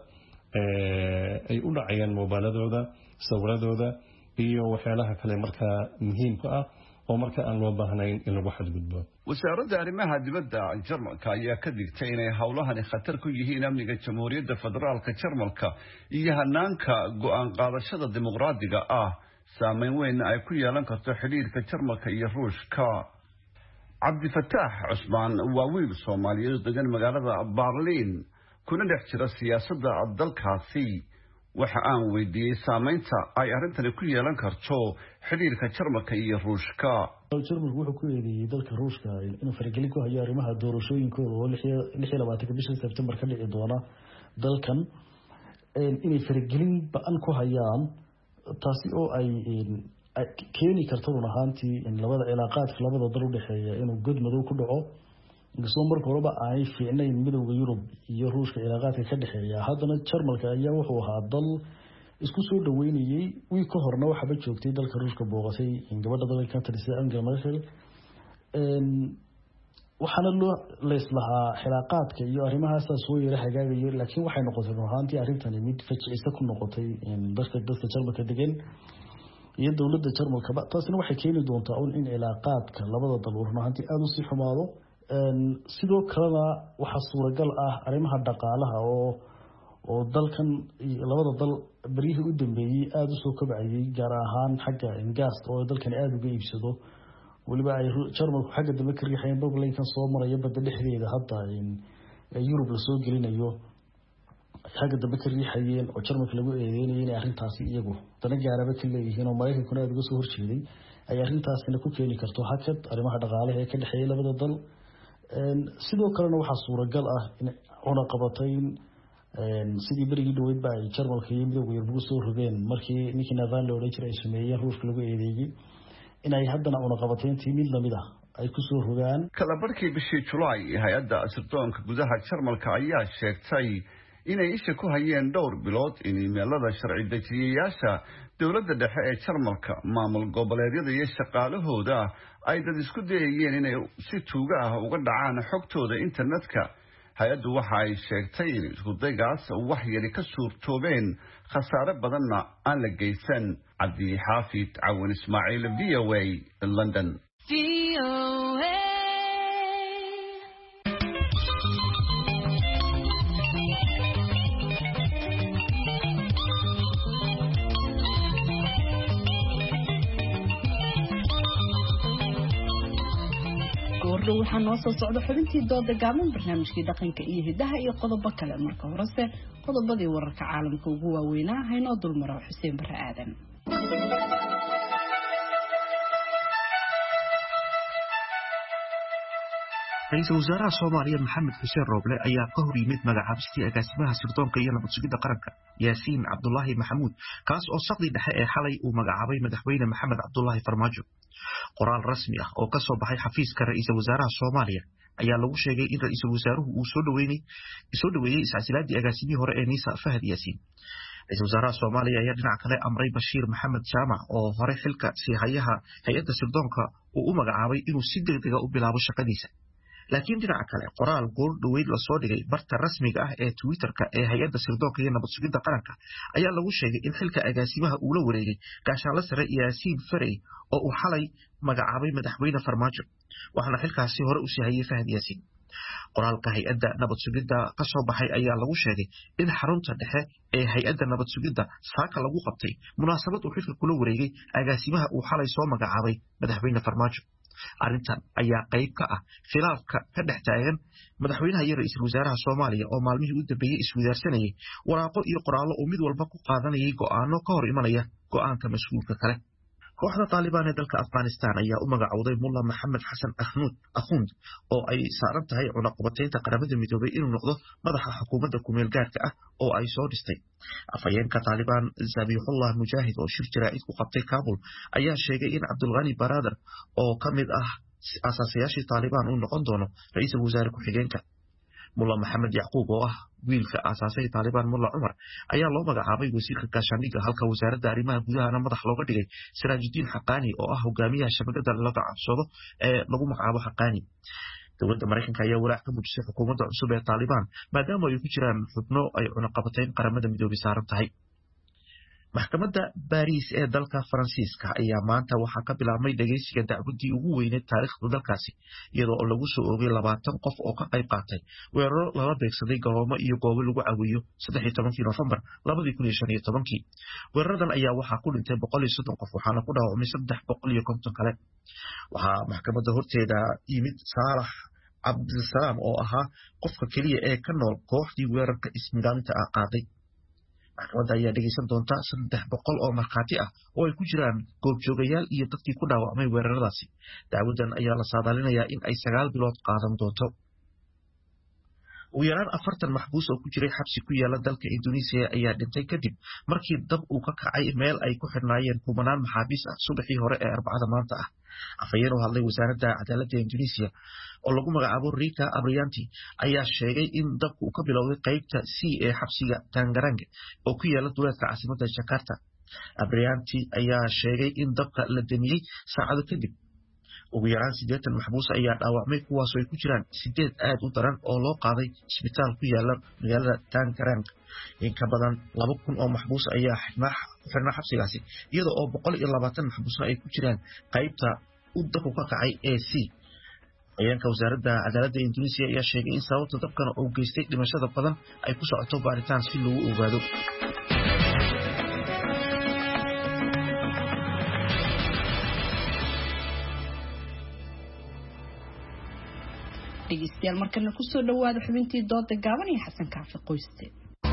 ay u dhacayaan moobiladooda, sawiradooda iyo waxyaalaha kale markaa muhiimka ah oo marka aan loo baahnayn in lagu xadgudbo. wasaaradda arrimaha dibadda Jarmalka ayaa ka digtay inay howlahani khatar ku yihiin amniga Jamhuuriyadda Federaalka Jarmalka iyo hanaanka go'aan qaadashada dimuqraadiga ah saameyn weyn ay ku yeelan karto xiriirka Jarmalka iyo Ruushka. Cabdifataax Cusmaan waa wiil Soomaaliyeed oo degan magaalada Berlin kuna dhex jira siyaasadda dalkaasi. waxa aan weydiiyey saameynta ay arrintani ku yeelan karto xiriirka Jarmalka iyo Ruushka. Jarmalku wuxuu ku eedeeyay dalka Ruushka inuu faragelin ku hayo arrimaha doorashooyinkooda oo lix iyo labaatanka bisha Sebtembar ka dhici doona dalkan inay faragelin ba'an ku hayaan taasi oo ay keeni karto run ahaantii in labada cilaaqaadka labada dal u dhaxeeya inuu god madow ku dhaco inkastoo marka horeba ay fiicnayn midowga Yurub iyo Ruushka cilaaqaadka ka dhaxeeya. haddana Jarmalka ayaa wuxuu ahaa dal isku soo dhaweynayay wii ka horna waxaba joogtay dalka Ruushka booqatay in gabadha dalka ka tirsan Angela Merkel waxaana loo leeslahaa cilaaqaadka iyo arrimahaas soo yara hagaagay laakiin waxay noqotay run ahaantii arrintani mid fajicisa ku noqotay in dadka dadka Jarmalka degan iyo dowladda Jarmalka taasina waxay keeni doontaa in cilaaqaadka labada dal run ahaantii aad u sii xumaado sidoo kalena waxaa suuragal ah arrimaha dhaqaalaha oo oo dalkan labada dal barihii u dambeeyay aada u soo kabacayay gaar ahaan xagga gaasta oo dalkan aada uga iibsado waliba ay Jarmalku xagga dambe ka riixayeen bogleynkan soo maraya badda dhexdeeda hadda in Yurub la soo gelinayo xagga dambe ka riixayeen oo Jarmalka lagu eedeynayay in arrintaasi iyagu dana gaaraba ka leeyihiin oo Mareykankuna aada uga soo horjeeday ay arrintaasina ku keeni karto hakad arrimaha dhaqaalaha ee ka dhexeeya labada dal sidoo kalena waxaa suuragal ah in cunaqabatayn sidii berigii dhaweyd ba ay Jarmalka iyo midowga Yurub ugu soo rogeen markii ninkii Naval la odhan jiray ay sameeyeen ruushka lagu eedeeyay in ay haddana cunaqabatayntii mid lamid ah ay ku soo rogaan kala barkii bishii July hay'adda sirdoonka gudaha Jarmalka ayaa sheegtay inay isha ku hayeen dhowr bilood in iimaylada sharci dejiyayaasha dowladda dhexe ee Jarmalka maamul goboleedyada iyo shaqaalahooda ay dad isku dayayeen inay si tuuga ah uga dhacaan xogtooda internetka hay'addu waxa ay sheegtay in isku daygaas wax yari ka suurtoobeen khasaare badanna aan la geysan cabdi xaafid cawan ismaaciil v o a London v o a waxaa noo soo socda xubintii dooda gaaban barnaamijkii dhaqanka iyo hidaha iyo qodobo kale marka horese qodobadii wararka caalamka ugu waaweynaa haynoo dulmaro xuseen bare aadan ra-iisul wasaaraha Soomaaliya Maxamed Xuseen Rooble ayaa ka hor yimid magacaabistii agaasimaha sirdoonka iyo nabad sugidda qaranka Yaasiin Cabdullaahi Maxamuud kaas oo saqdi dhexe ee xalay uu magacaabay madaxweyne Maxamed Cabdullaahi Farmaajo qoraal rasmi ah oo ka soo baxay xafiiska ra-iisul wasaaraha Soomaaliya ayaa lagu sheegay in ra-iisul wasaaruhu uu soo dhaweeyay soo dhaweeyay iscasilaadii agaasimihii hore ee Niisa Fahad Yaasiin ra-iisul wasaaraha Soomaaliya ayaa dhinaca kale amray Bashiir Maxamed Jaamac oo hore xilka sii hayaha hay'adda sirdoonka uu u magacaabay inuu si degdeg ah u bilaabo shaqadiisa laakiin dhinaca kale qoraal goor dhaweyd la soo dhigay barta rasmiga ah ee Twitter-ka ee hay'adda sirdoonka iyo nabad sugidda qaranka ayaa lagu sheegay in xilka agaasimaha uu la wareegay gaashaanle sare Yaasiin Farey oo uu xalay magacaabay madaxweyne Farmaajo waxaana xilkaasi hore u sii hayay Fahad Yaasiin qoraalka hay'adda nabad sugidda ka soo baxay ayaa lagu sheegay in xarunta dhexe ee hay'adda nabad sugidda saaka lagu qabtay munaasabad uu xilka kula wareegay agaasimaha uu xalay soo magacaabay madaxweyne Farmaajo arrintan ayaa qayb ka ah khilaafka ka dhex taagan madaxweynaha iyo ra'iisul wasaaraha Soomaaliya oo maalmihii u dambeeyay iswadaarsanayay waraaqo iyo qoraallo oo mid walba ku qaadanayay go'aano ka hor imanaya go'aanka mas'uulka kale kooxda Taliban ee dalka Afghanistan ayaa u magacowday Mullah Maxamed Xasan Ahmed Akhund oo ay saaran tahay cunaqabataynta qaramada midoobay inuu noqdo madaxa xukuumadda kumeel gaarka ah oo ay soo dhistay afayeenka Taliban Zabihullah Mujahid oo shir jaraa'id ku qabtay Kabul ayaa sheegay in Abdul Ghani Baradar oo kamid ah asaasayaashii Taliban uu noqon doono ra'iisul wasaare ku-xigeenka Mullah Maxamed Yacquub oo ah wiilka asaasay Taliban Mullah Umar ayaa loo magacaabay wasiirka gaashaandhigga halka wasaaradda arrimaha gudahana madax looga dhigay Siraajuddin Xaqaani oo ah hogaamiyaha shabakada laga cabsado ee lagu magacaabo Xaqaani dowladda Mareykanka ayaa walaac ka muujisay xukuumadda cusub ee Taliban maadaama ay ku jiraan xubno ay cunaqabatayn qaramada midoobay saaran tahay maxkamadda Paris ee dalka Faransiiska ayaa maanta waxaa ka bilaabmay dhageysiga dacwadii ugu weyneed taariikhda dalkaasi iyadoo lagu soo oogay labaatan qof oo ka qayb qaatay weeraro lala beegsaday garoomo iyo goobo lagu cawiyo saddex iyo tobankii Noofambar labada kun iyo shan iyo tobankii weeraradan ayaa waxaa ku dhintay boqol iyo soddon qof waxaana ku dhaawacmay saddex boqol iyo konton kale waxaa maxkamadda horteeda yimid Saalax Cabdisalaam oo ahaa qofka kaliya ee ka nool kooxdii weerarka ismidaaminta ah qaaday maxkamadda ayaa dhegeysan doonta saddex boqol oo markhaati ah oo ay ku jiraan goobjoogayaal iyo dadkii ku dhaawacmay weeraradaasi dacwadan ayaa la saadaalinayaa in ay sagaal bilood qaadan doonto ugu yaraan afartan maxbuus oo ku jiray xabsi ku yaala dalka Indonesia ayaa dhintay kadib markii dab uu ka kacay meel ay ku xirnaayeen kumanaan maxaabiis ah subaxii hore ee Arbacada maanta ah afayeen oo hadlay wasaaradda cadaaladda Indonesia oo lagu magacaabo Rita Abrianti ayaa sheegay in dabku uu ka bilowday qaybta C ee xabsiga Tangerang oo ku yaala duleedka caasimadda Jakarta Abrianti ayaa sheegay in dabka la damiyay saacado kadib ugu yaraan siddeetan maxbuus ayaa dhaawacmay kuwaas oo ay ku jiraan sideed aad u daran oo loo qaaday isbitaal ku yaala magaalada Tangerang in ka badan laba kun oo maxbuus ayaa xirnaa xabsigaasi iyadoo oo boqol iyo labaatan maxbuusna ay ku jiraan qaybta u dabku ka kacay ee C afhayeenka wasaaradda cadaaladda Indonesia ayaa sheegay in sababta dabkan uu geystay dhimashada badan ay ku socoto baaritaan si lagu ogaado. dhegeystayaal markana ku soo dhawaada xubintii dooda gaaban iyo Xasan Kaafi Qoyste.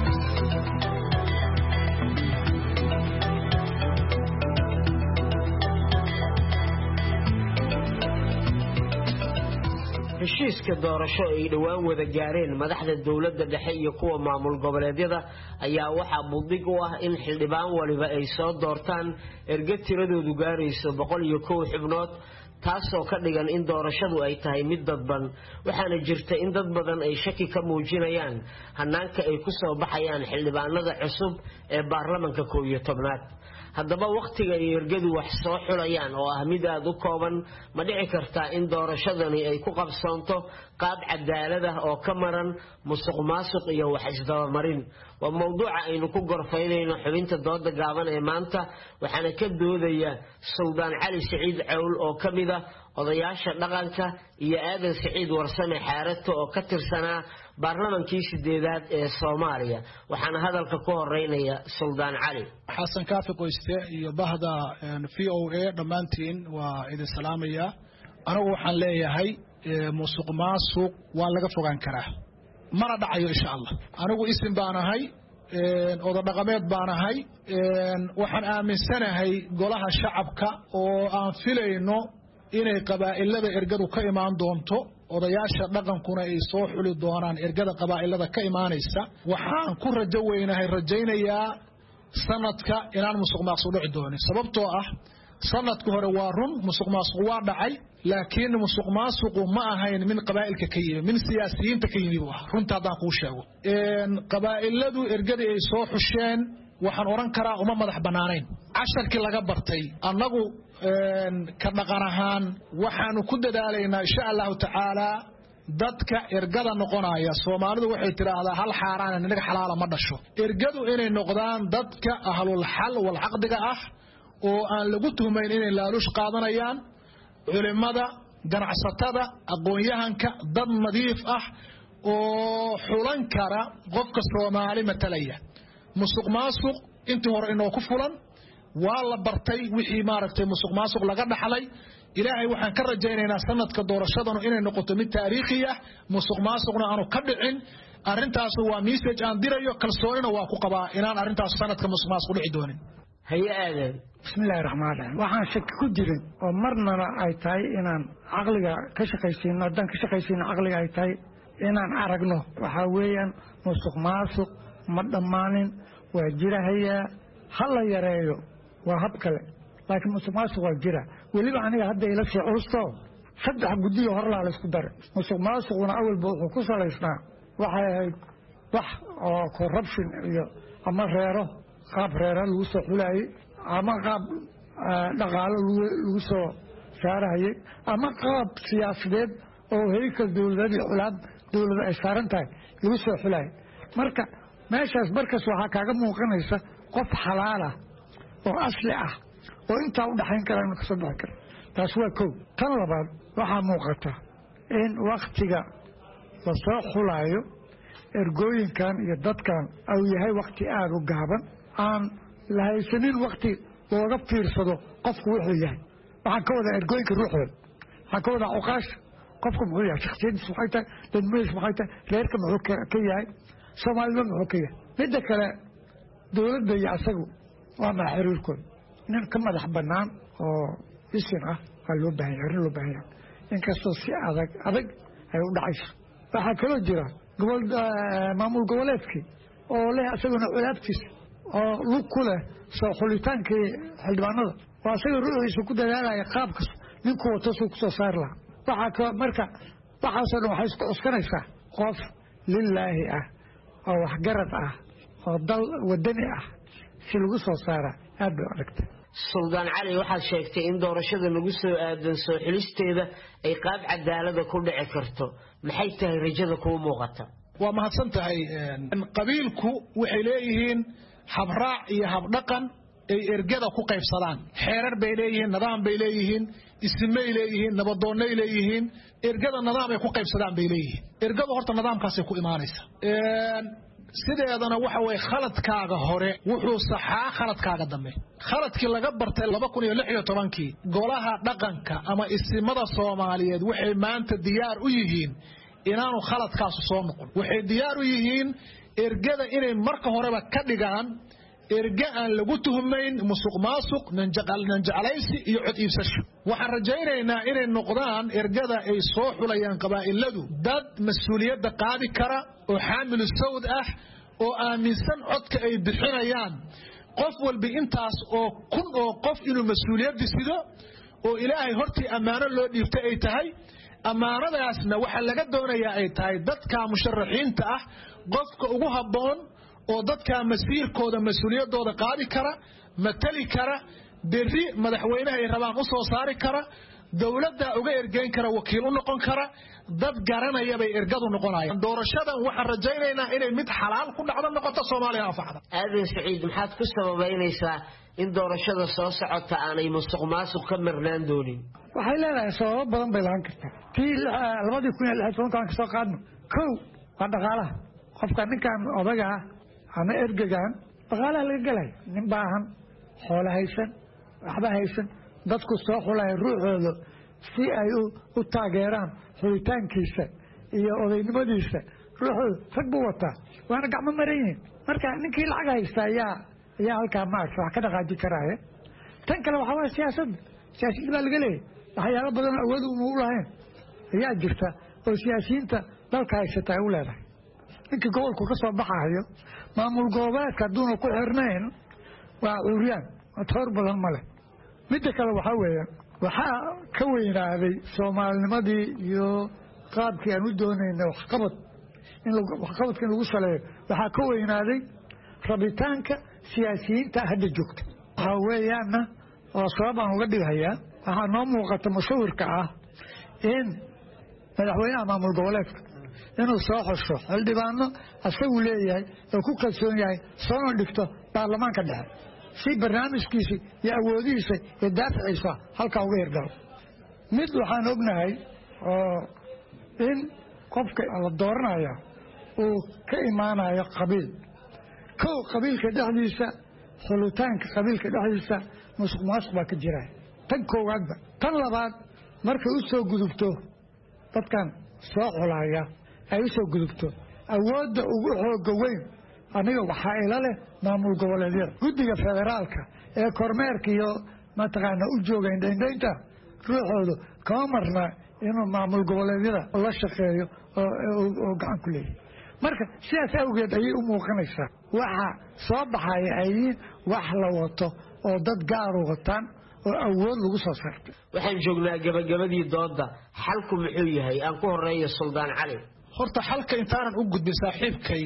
heshiiska doorasho ay dhawaan wada gaareen madaxda dawladda dhexe iyo kuwa maamul goboleedyada ayaa waxa budig u ah in xildhibaan waliba ay soo doortaan erga tiradoodu gaarayso boqol iyo kow xubnood taasoo ka dhigan in doorashadu ay tahay mid dadban waxaana jirta in dad badan ay shaki ka muujinayaan hanaanka ay ku soo baxayaan xildhibaanada cusub ee baarlamaanka koob iyo tobnaad. haddaba waqtiga ay ergadu wax soo xulayaan oo ah mid aad u kooban ma dhici kartaa in doorashadani ay ku qabsoonto qaab cadaalad ah oo ka maran musuqmaasuq iyo wax isdabamarin. waa mowduuca aynu ku gorfaynayno xubinta dooda gaaban ee maanta waxaana ka doodaya Suldaan Cali Saciid Cawl oo ka mid ah odayaasha dhaqanka iyo Aadan Saciid Warsame Xaarato oo ka tirsanaa baarlamaankii sideedaad ee Soomaaliya waxaana hadalka ku horeynaya Suldaan Cali. Xasan Kaafi Qoyste iyo bahda V O A dhamaantiin waa idin salaamaya. anigu waxaan leeyahay musuqmaasuq waa laga fogaan karaa mana dhacayo insha Allah. anigu isim baan ahay oda dhaqameed baan ahay waxaan aaminsanahay golaha shacabka oo aan filayno inay qabaa'ilada ergadu ka imaan doonto odayaasha dhaqankuna ay soo xuli doonaan ergada qabaa'ilada ka imaanaysa. waxaan ku rajo weynahay rajaynayaa sanadka inaan musuqmaasuq dhici doonin sababtoo ah sanadka hore waa run musuqmaasuq waa dhacay laakiin musuqmaasuqu ma ahayn min qabaa'ilka ka yimid min siyaasiyiinta ka yimid waa runta hadaan kuu sheego qabaa'iladu ergadii ay soo xusheen waxaan oran karaa uma madax banaanayn casharkii laga bartay annagu ka dhaqan ahaan waxaanu ku dadaalaynaa insha allahu tacaala dadka ergada noqonaya Soomaalidu waxay tiraahdaa hal xaaraan inaga xalaal ma dhasho ergadu inay noqdaan dadka ahlul hal wal aqdiga ah oo aan lagu tuhmayn inay laalush qaadanayaan culimada ganacsatada aqoon-yahanka dad nadiif ah oo xulan kara qofka Soomaali matalaya musuqmaasuq intii hore inoo ku fulan waa la bartay wixii maaragtay musuqmaasuq laga dhaxlay ilaahay waxaan ka rajaynaynaa sanadka doorashadana inay noqoto mid taariikhi ah musuqmaasuqna aanu ka dhicin arintaas waa message aan dirayo kalsoonina waa ku qabaa inaan arintaas sanadka musuqmaasuq dhici doonin. haye aadan bismillaahir rahmaanir rahiim waxaan shaki ku jirin oo marnaba ay tahay inaan aqliga ka shaqaysiino haddaan ka shaqaysiino aqliga ay tahay inaan aragno waxa weeyaan musuqmaasuq ma dhammaanin waa jirahayaa ha la yareeyo waa hab kale laakiin musuqmaasuq waa jira weliba aniga hadda ila sii culusto saddex guddiyo horlaa la isku daray musuqmaasuquna awalba wuxuu ku salaysnaa waxay ahayd wax oo corruption iyo ama reero qaab reero lagu soo xulayay ama qaab dhaqaalo lagu soo saarayay ama qaab siyaasadeed oo heykal dowladeed iyo culaad dowladda ay saaran tahay lagu soo xulayay marka meeshaas markas waxaa kaaga muuqanaysa qof xalaala oo asli ah oo intaa u dhaxayn kara inuu kasoo bixi karo taas waa kow. tan labaad waxaa muuqata in waktiga lasoo xulaayo ergooyinkan iyo dadkan uu yahay wakti aada u gaaban aan la haysanin wakti looga fiirsado qofku wuxuu yahay. waxaan ka wadaa ergooyinka ruuxooda waxaan ka wadaa cuqaasha qofku muxuu yahay shakhsiyadiis maxay tahay dadmadiis maxay tahay reerka muxuu ka yahay soomaalida muxuu ka yahay. midda kale dowladda iyo asagu waa maa xiriirkooda nin ka madax bannaan oo isin ah waa loo baahan yahay arrin loo baahan yahay inkastoo si adag adag ay u dhacayso. waxaa kaloo jira gobol maamul goboleedkii oo leh asaguna culaabtiisa oo lug ku leh soo xulitaankii xildhibaanada oo asaga ruuxiisa ku dadaalaya qaabkas ninku wato suu kusoo saari lahaa. waxaa ka marka waxaasoo dhan waxay isku cuskanaysaa qof lilaahi ah oo waxgarad ah oo dal wadani ah si lagu soo saara aad bay u adagtay. Suldaan Cali waxaad sheegtay in doorashada lagu soo aadan soo xilisteeda ay qaab cadaalada ku dhici karto maxay tahay rajada kuu muuqata? waa mahadsan tahay qabiilku waxay leeyihiin habraac iyo habdhaqan ay ergada ku qaybsadaan xeerar bay leeyihiin nidaam bay leeyihiin ismay leeyihiin nabadoonnay leeyihiin ergada nidaam ay ku qaybsadaan bay leeyihiin ergadu horta nidaamkaasay ku imaanaysa sideedana waxa way khaladkaaga hore wuxuu saxaa khaladkaaga dambe khaladkii laga bartay laba kun iyo lix iyo tobankii golaha dhaqanka ama isimada Soomaaliyeed waxay maanta diyaar u yihiin inaanu khaladkaas soo noqon waxay diyaar u yihiin ergada inay marka horeba ka dhigaan erga aan lagu tuhmayn musuqmaasuq nanjacalaysi iyo cod iibsasho waxaan rajaynaynaa inay noqdaan ergada ay soo xulayaan qabaa'iladu dad mas'uuliyadda qaadi kara oo xaamil sawd ah oo aaminsan codka ay bixinayaan qof walba intaas oo kun oo qof inuu mas'uuliyad sido oo ilaahay hortii amaano loo dhiibtay ay tahay amaanadaasna waxa laga doonayaa ay tahay dadka musharaxiinta ah qofka ugu haboon oo dadka masiirkooda mas'uuliyadooda qaadi kara matali kara berri madaxweynaha ay rabaan u soo saari kara dawladda uga ergeyn kara wakiil u noqon kara dad garanaya bay ergadu noqonayaan doorashadan waxaan rajaynaynaa inay mid xalaal ku dhacdo noqoto Soomaaliya afacda aadan Saciid maxaad ku sababaynaysaa in doorashada soo socota aanay musuqmaasuq ka marnaan doonin waxay leedahay sabab badan bay lahan kartaa tii labadii kun iyo lix iyo toban ka soo qaadno kow waa dhaqaalaha qofka ninkan odaga ama ergagan dhaqaalaha laga galay nin baahan xoolo haysan waxba haysan dadku soo xulay ruuxooda si ay u taageeraan xulitaankiisa iyo odaynimadiisa ruuxooda rag buu wataa waana gacmo maran yihiin marka ninkii lacag haysta ayaa ayaa halkaa maarta wax ka dhaqaaji karaya tan kale waxaa waa siyaasadda siyaasiyiin baa laga leeyahay waxyaalo badan oo awood uma u lahayn ayaa jirta oo siyaasiyiinta dalka haysata ay u leedahay ninkii gobolku ka soo baxayo maamul goboleedka hadduuna ku xirnayn waa curyaan toor badan male midda kale waxaa weeye waxaa ka weynaaday soomaalinimadii iyo qaabkii aan u doonayna waxqabad in waxqabadka in lagu saleeyo waxaa ka weynaaday rabitaanka siyaasiyiinta hadda joogta waxaa weeyaanna oo sabab aan uga dhigayaa waxaa noo muuqata musawirka ah in madaxweynaha maamul goboleedka inuu soo xusho xildhibaano asagu leeyahay oo ku kalsoon yahay soona dhigto baarlamaanka dhexe si barnaamijkiisa iyo awoodihiisa iyo daaficiisa halkaa uga hirgalo mid waxaan ognahay oo in qofka la dooranaya uu ka imaanayo qabiil kow qabiilka dhexdiisa xulitaanka qabiilka dhexdiisa musuq maasuq baa ka jira tan koowaadba tan labaad markay u soo gudubto dadkan soo xulaya ay u soo gudubto awoodda ugu xooga weyn aniga waxaa ila leh maamul goboleedyada guddiga federaalka ee kormeerka iyo mataqaana u jooga indhaynta ruuxooda kama marna inuu maamul goboleedyada la shaqeeyo oo gacan ku leeyahay marka sidaas awgeed ayay u muuqanaysaa waxa soo baxaya ayiin wax la wato oo dad gaaru wataan oo awood lagu soo saartay waxaan joognaa gabagabadii dooda xalku muxuu yahay aan ku horeeyo Suldaan Cali horta xalka intaanan u gudbin saaxiibkay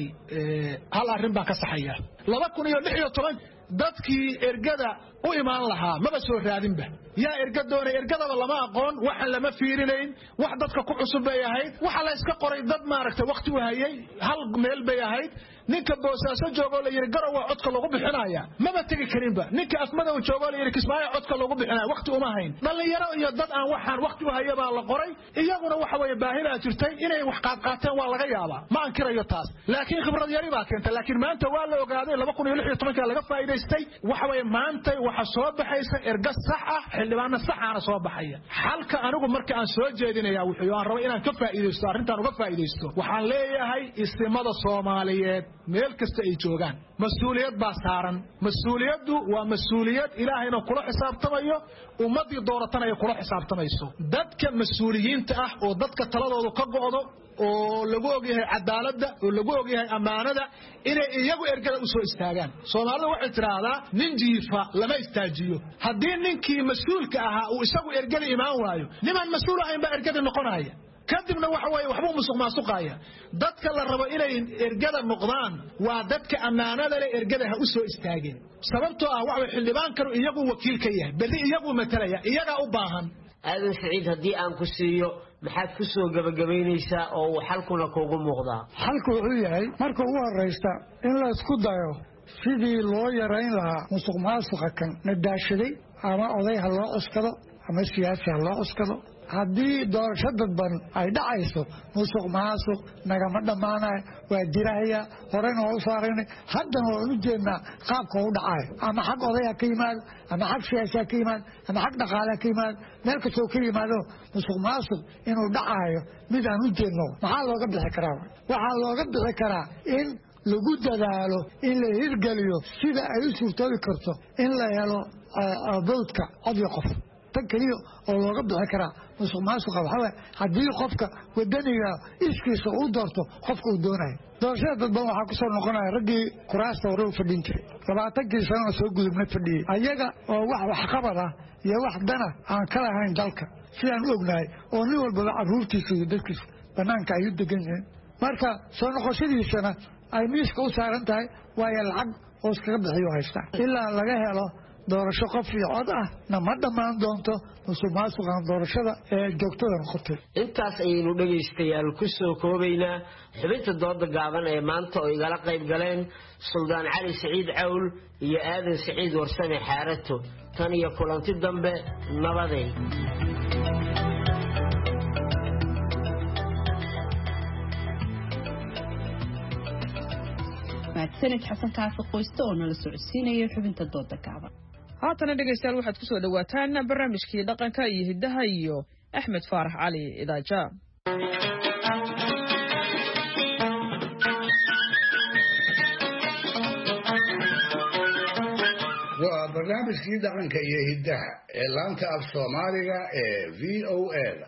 hal arrin baa ka saxaya laba kun iyo lix iyo toban dadkii ergada u imaan lahaa maba soo raadinba yaa erga doonay ergadaba lama aqoon waxaan lama fiirinayn wax dadka ku cusub bay ahayd waxa la iska qoray dad maaragtay waqti u hayay hal meel bay ahayd ninka boosaaso joogo la yiri garow waa codka lagu bixinaya maba tagi karinba ninka afmada uu joogo la yiri kismaayo codka lagu bixinaya waqti uma hayn dhalinyaro iyo dad aan waxaan waqti u hayaba la qoray iyaguna waxa way baahida jirtay inay wax qaad qaateen waa laga yaabaa ma ankirayo taas laakiin khibrad yari baa keentay laakiin maanta waa la ogaaday laba kun iyo lix iyo toban ka laga faa'iideystay waxa way maanta waxa soo baxaysa erga sax ah xildhibaano sax ah soo baxaya xalka anigu marka aan soo jeedinayaa wuxuu aan rabaa inaan ka faa'iideysto arrintan uga faa'iideysto waxaan leeyahay istimada Soomaaliyeed meel kasta ay joogaan mas'uuliyad baa saaran mas'uuliyadu waa mas'uuliyad ilaahayna kula xisaabtamayo ummadii dooratan ay kula xisaabtamayso dadka mas'uuliyiinta ah oo dadka taladooda ka go'do oo lagu ogyahay cadaaladda oo lagu ogyahay amaanada inay iyagu ergada u soo istaagaan Soomaalidu waxay tiraahdaa nin jiifa lama istaajiyo haddii ninkii mas'uulka ahaa uu isagu ergada imaan waayo niman mas'uul ahayn baa ergada noqonaya kadibna waxa way waxba musuq maasuqaya dadka la rabo inay ergada noqdaan waa dadka amaanada leh ergada ha u soo istaageen sababtoo ah waxa xildhibaan karo iyagu wakiil ka yahay bari iyagu matalaya iyaga u baahan aadan Saciid haddii aan ku siiyo maxaad ku soo gabagabaynaysaa oo xalkuna kuugu muuqdaa xalku wuxuu yahay marka ugu horeysta in la isku dayo sidii loo yarayn lahaa musuq maasuqa kan na daashaday ama oday ha loo cuskado ama siyaasi ha loo cuskado haddii doorasho dadban ay dhacayso musuq maasuq nagama dhammaanayo waa jirahaya horeyna waa u soo aragnay haddana waan u jeednaa qaabka u dhacayo ama xag oday ha ka yimaado ama xag siyaasi ha ka yimaado ama xag dhaqaale ha ka yimaado meel kastoo ka yimaado musuq maasuq inuu dhacayo mid aan u jeedno maxaa looga bixi karaa waxaa looga bixi karaa in lagu dadaalo in la hirgeliyo sida ay u suurtoobi karto in la helo dowdka cod iyo qof tan keliya oo looga bixi karaa musuq maasuqa waxaa waye haddii qofka wadaniga iskiisa uu doorto qofka uu doonayo doorashada dadban waxaa kusoo noqonaya raggii kuraasta hore u fadhin jiray labaatankii sanana soo gudubna fadhiyey ayaga oo wax waxqabad ah iyo wax dana aan ka lahayn dalka sidaan u ognahay oo nin walbaba caruurtiisa iyo dadkiisa banaanka ay u degan yihiin marka soo noqoshadiisana ay miiska u saaran tahay waayo lacag oo iskaga bixiyo haystaa ilaa laga helo doorasho qof iyo cod ah na ma dhammaan doonto musuq maasuqan doorashada ee joogtada noqotay intaas ayaynu dhegaystayaal ku soo koobaynaa xubinta dooda gaaban ee maanta oo igala qayb galeen suldaan cali siciid cawl iyo aadan siciid warsame xaarato tan iyo kulanti dambe nabaday mahadsanid xasan kaafi qoyste oo nala socodsiinaya xubinta dooda gaaban haatana dhegaystayaal waxaad ku soo dhawaataan barnaamijkii dhaqanka iyo hiddaha iyo axmed faarax cali idaaja waa barnaamijkii dhaqanka iyo hiddaha ee laanta af soomaaliga ee v o a da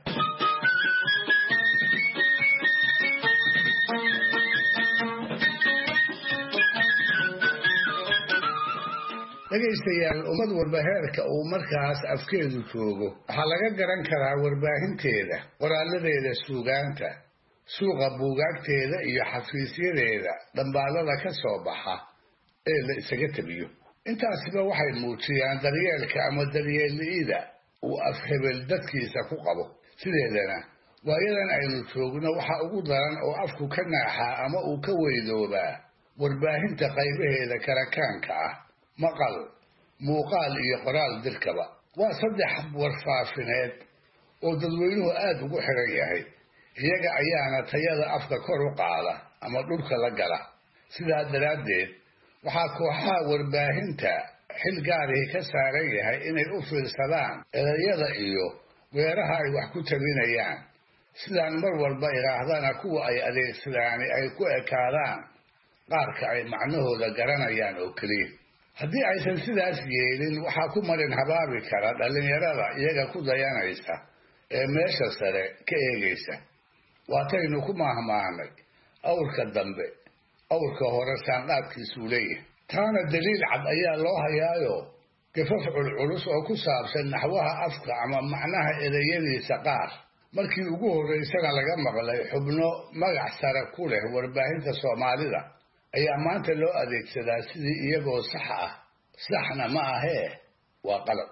dhegaystayaal ummad walba heerka uu markaas afkeedu joogo waxaa laga garan karaa warbaahinteeda qoraaladeeda suugaanta suuqa buugaagteeda iyo xafiisyadeeda dhambaalada ka soo baxa ee la isaga tabiyo intaasiba waxay muujiyaan daryeelka ama daryeelli'ida uu afhebel dadkiisa ku qabo sideedana waayadan aynu joogno waxa ugu daran oo afku ka naaxaa ama uu ka weydoobaa warbaahinta qaybaheeda karakaanka ah maqal muuqaal iyo qoraal dirkaba waa saddex warfaafineed oo dadweynuhu aada ugu xiran yahay iyaga ayaana tayada afka kor u qaada ama dhulka la gala sidaa daraaddeed waxaa kooxaha warbaahinta xil gaarihii ka saaran yahay inay u fiirsadaan erayada iyo weeraha ay wax ku tabinayaan sidaan mar walba idhaahdana kuwa ay adeegsadaani ay ku ekaadaan qaarka ay macnahooda garanayaan oo keliya haddii aysan sidaas yeelin waxaa ku marin habaabi kara dhallinyarada iyaga ku dayanaysa ee meesha sare ka eegaysa waataynu ku maahmaahnay awrka dambe awrka hore saanqaadkiisuu leeyahay taana daliil cad ayaa loo hayaayo gafaf culculus oo ku saabsan naxwaha afka ama macnaha erayadiisa qaar markii ugu horraysana laga maqlay xubno magac sare ku leh warbaahinta soomaalida ayaa maanta loo adeegsadaa sidii iyagoo sax ah saxna ma ahee waa qalab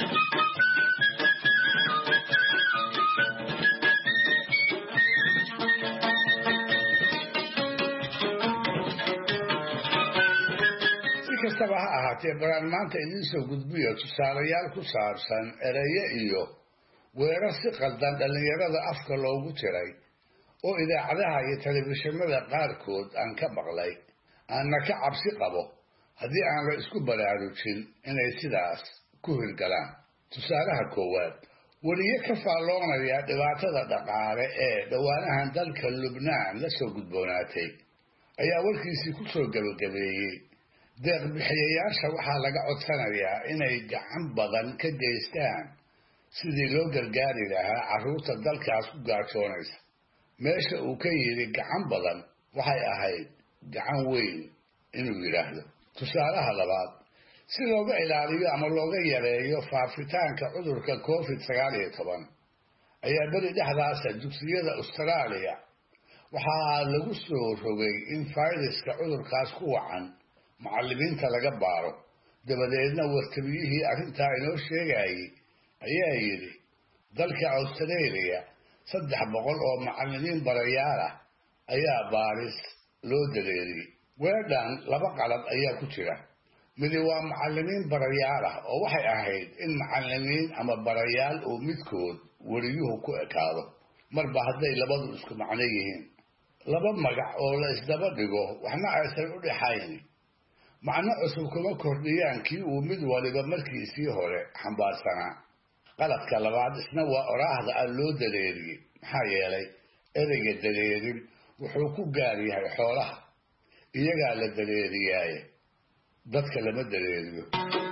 si kastaba ha ahaatee baraan maanta idiin soo gudbiyo tusaalayaal ku saabsan erayo iyo weerar si qaldan dhallinyarada afka loogu tiray oo idaacadaha iyo telefishinada qaarkood aan ka maqlay aanna ka cabsi qabo haddii aan la isku baraarujin inay sidaas ku hirgalaan tusaalaha koowaad weliye ka faalloonaya dhibaatada dhaqaale ee dhowaanahan dalka lubnaan la soo gudboonaatay ayaa warkiisii ku soo gebagabeeyey deeq bixiyayaasha waxaa laga codsanayaa inay gacan badan ka geystaan sidii loo gargaari lahaa carruurta dalkaas ku gaajoonaysa meesha uu ka yidhi gacan badan waxay ahayd gacan weyn inuu yidhaahdo tusaalaha labaad si looga ilaaliyo ama looga yareeyo faafitaanka cudurka covid sagaal iyo toban ayaa beri dhexdaasa dugsiyada austraaliya waxaa lagu soo rogay in fayraska cudurkaas ku wacan macallimiinta laga baaro dabadeedna wartabiyihii arrintaa inoo sheegayay ayaa yidhi dalka australia saddex boqol oo macallimiin barayaal ah ayaa baaris loo dareeriyey weedhan laba qalad ayaa ku jira. midi waa macallimiin barayaal ah oo waxay ahayd in macallimiin ama barayaal oo midkood wariyuhu ku ekaado marba hadday labadu isku macno yihiin. laba magac oo la isdaba dhigo waxna aysan u dhaxayn macno cusub kuma kordhiyaan kii uu mid waliba markiisii hore xambaarsanaa. qaladka labaad isna waa oraahda aan loo dareeriyey, maxaa yeelay ereyga dareerin wuxuu ku gaar yahay xoolaha, iyagaa la dareeriyaaye dadka lama dareeriyo.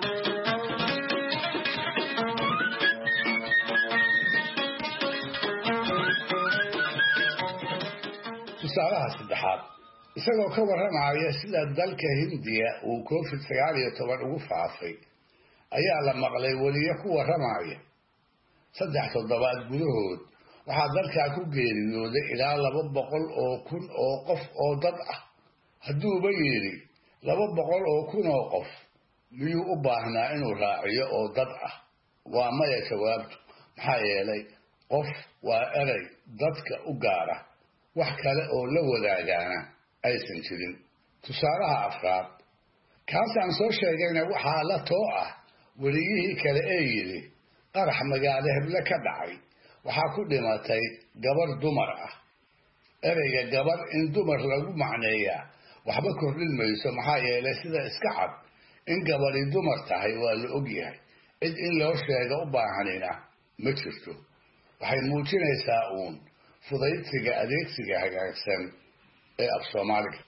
tusaalaha saddexaad, isagoo ka warramaya sida dalka hindiya uu covid sagaal iyo toban ugu faafay ayaa la maqlay weliye ku warramaya saddex toddobaad gudahood waxaa dalkaa ku geeriyooday ilaa laba boqol oo kun oo qof oo dad ah. hadduuba yidhi laba boqol oo kun oo qof miyuu u baahnaa inuu raaciyo oo dad ah? waa maya jawaabtu, maxaa yeelay qof waa erey dadka u gaara, wax kale oo la wadaagaana aysan jirin. tusaalaha afraad, kaasaan soo sheegayna waxaa la too ah weliyihii kale ee yidhi qarax magaalo heble ka dhacay waxaa ku dhimatay gabar dumar ah. ereyga gabar in dumar lagu macneeyaa waxba kordhin mayso, maxaa yeelay sida iska cad in gabadhi dumar tahay waa la ogyahay, cid in loo sheega u baahanina ma jirto. waxay muujinaysaa uun fudaydsiga adeegsiga hagaagsan ee af soomaaliga.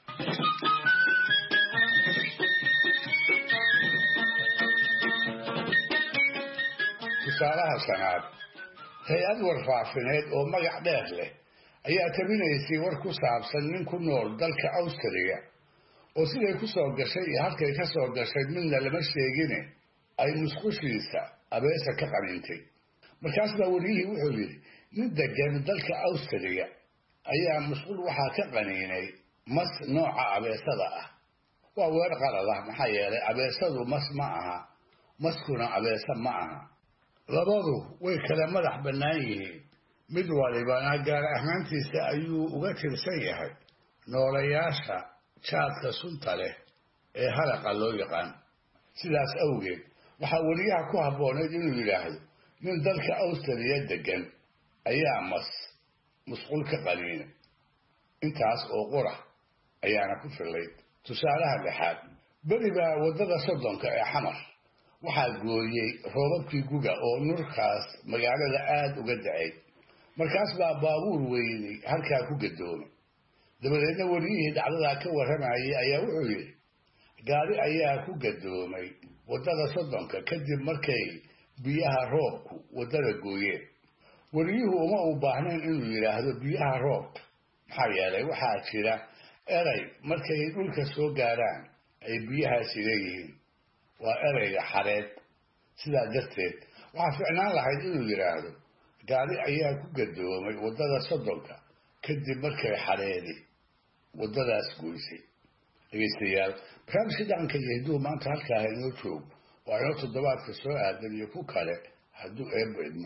tusaalaha shanaad, hay-ad warfaafineed oo magac dheer leh ayaa tabinaysay war ku saabsan nin ku nool dalka Awstriya oo siday ku soo gashay iyo halkay ka soo gashay midna lama sheegine ay musqushiisa abeesa ka qanintay. markaas baa wariyihii wuxuu yidhi nin degan dalka Awstriya ayaa musqul waxaa ka qaniinay mas nooca abeesada ah. waa weer qalad ah, maxaa yeelay abeesadu mas ma aha, maskuna abeesa ma aha. labadu way kala madax bannaan yihiin, mid walibana gaar ahaantiisa ayuu uga tirsan yahay noolayaasha jaadka sunta leh ee halaqa loo yaqaan. sidaas awgeed waxaa weliyaha ku habbooneyd inuu yidhaahdo nin dalka Awstriya degan ayaa mas musqul ka qaniinay. intaas oo qura ayaana ku fillayd. tusaalaha lixaad, beri baa waddada soddonka ee xamar waxaa gooyey roobabkii guga oo nurkaas magaalada aada uga dacay. markaas baa baabuur weyni halkaa ku gadoomay. dabadeedna weliyihii dhacdadaa ka warramayay ayaa wuxuu yidhi gaari ayaa ku gadoomay waddada soddonka kadib markay biyaha roobku waddada gooyeen. weliyuhu uma uu baahnayn inuu yidhaahdo biyaha roobka, maxaa yeelay waxaa jira erey markay dhulka soo gaaraan ay biyahaasi leeyihiin, waa ereyga xareed. sidaa darteed waxaa ficnaan lahayd inuu yidhaahdo gaari ayaa ku gadoomay waddada soddonka kadib markay xareedi waddadaas goysay. dhegeystayaal, barnaamijka dhaqanka iyo hidduhu maanta halkaa inoo joog waa inoo toddobaadka soo aadan iyo ku kale hadduu eebba idmo.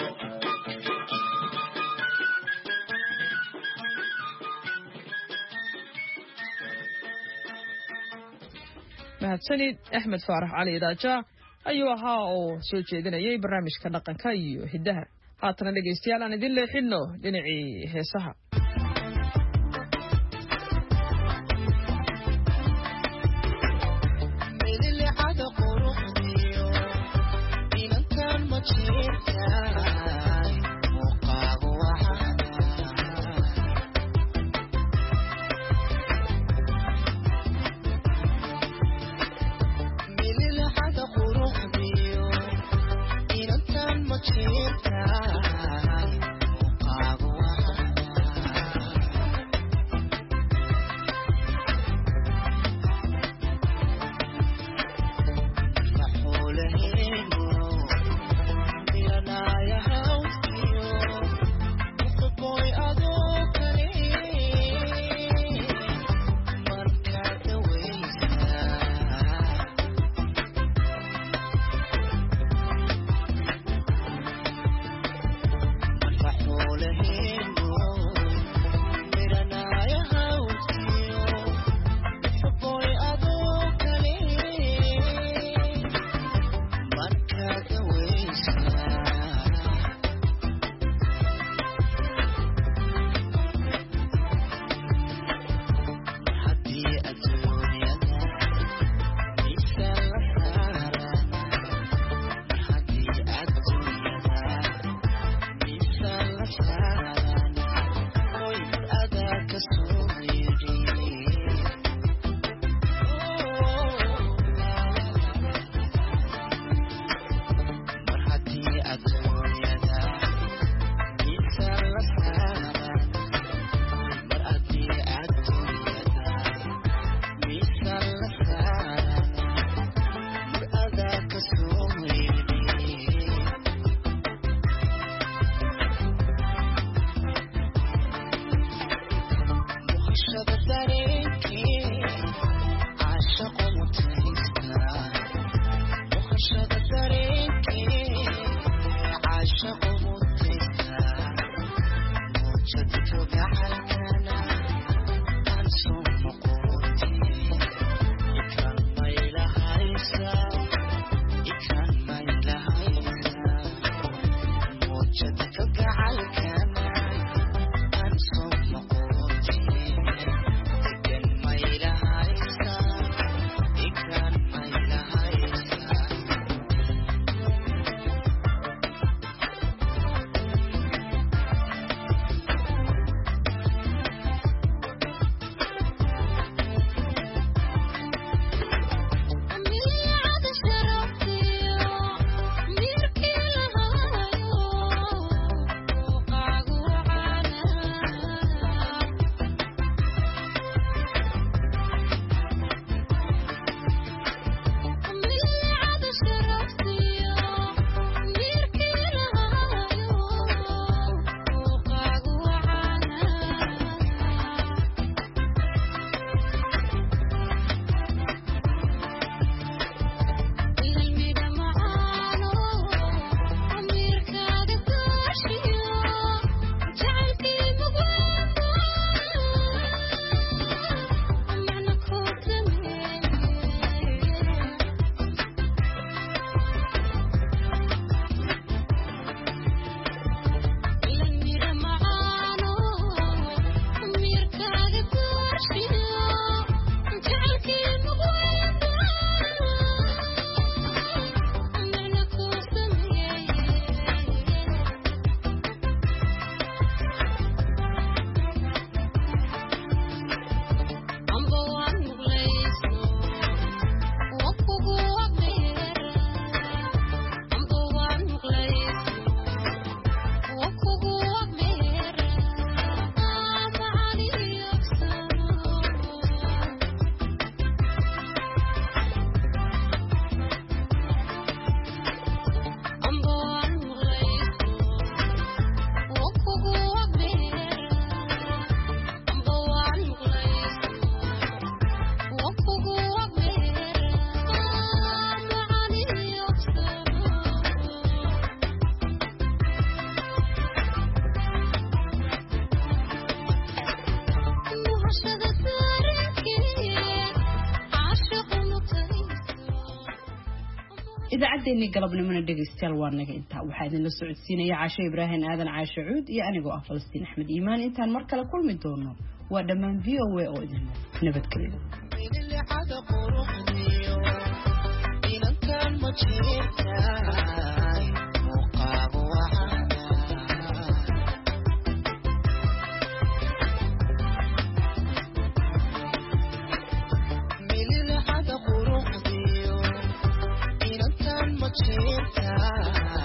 mahadsanid axmed faarax cali idaaja ayuu ahaa oo soo jeedinayay barnaamijka dhaqanka iyo hiddaha. haatana dhegaystayaal aan idin leexinno dhinacii heesaha. Yeah. idaacaddeenii galabnimona dhegaystayaal waa naga intaa waxaa idinla socodsiinaya caasho ibraahim aadan caasho cuud iyo anigoo ah falastiin axmed iimaan intaan mar kale kulmi doono waa dhammaan v o a oo idin nabadgelyo Cheers,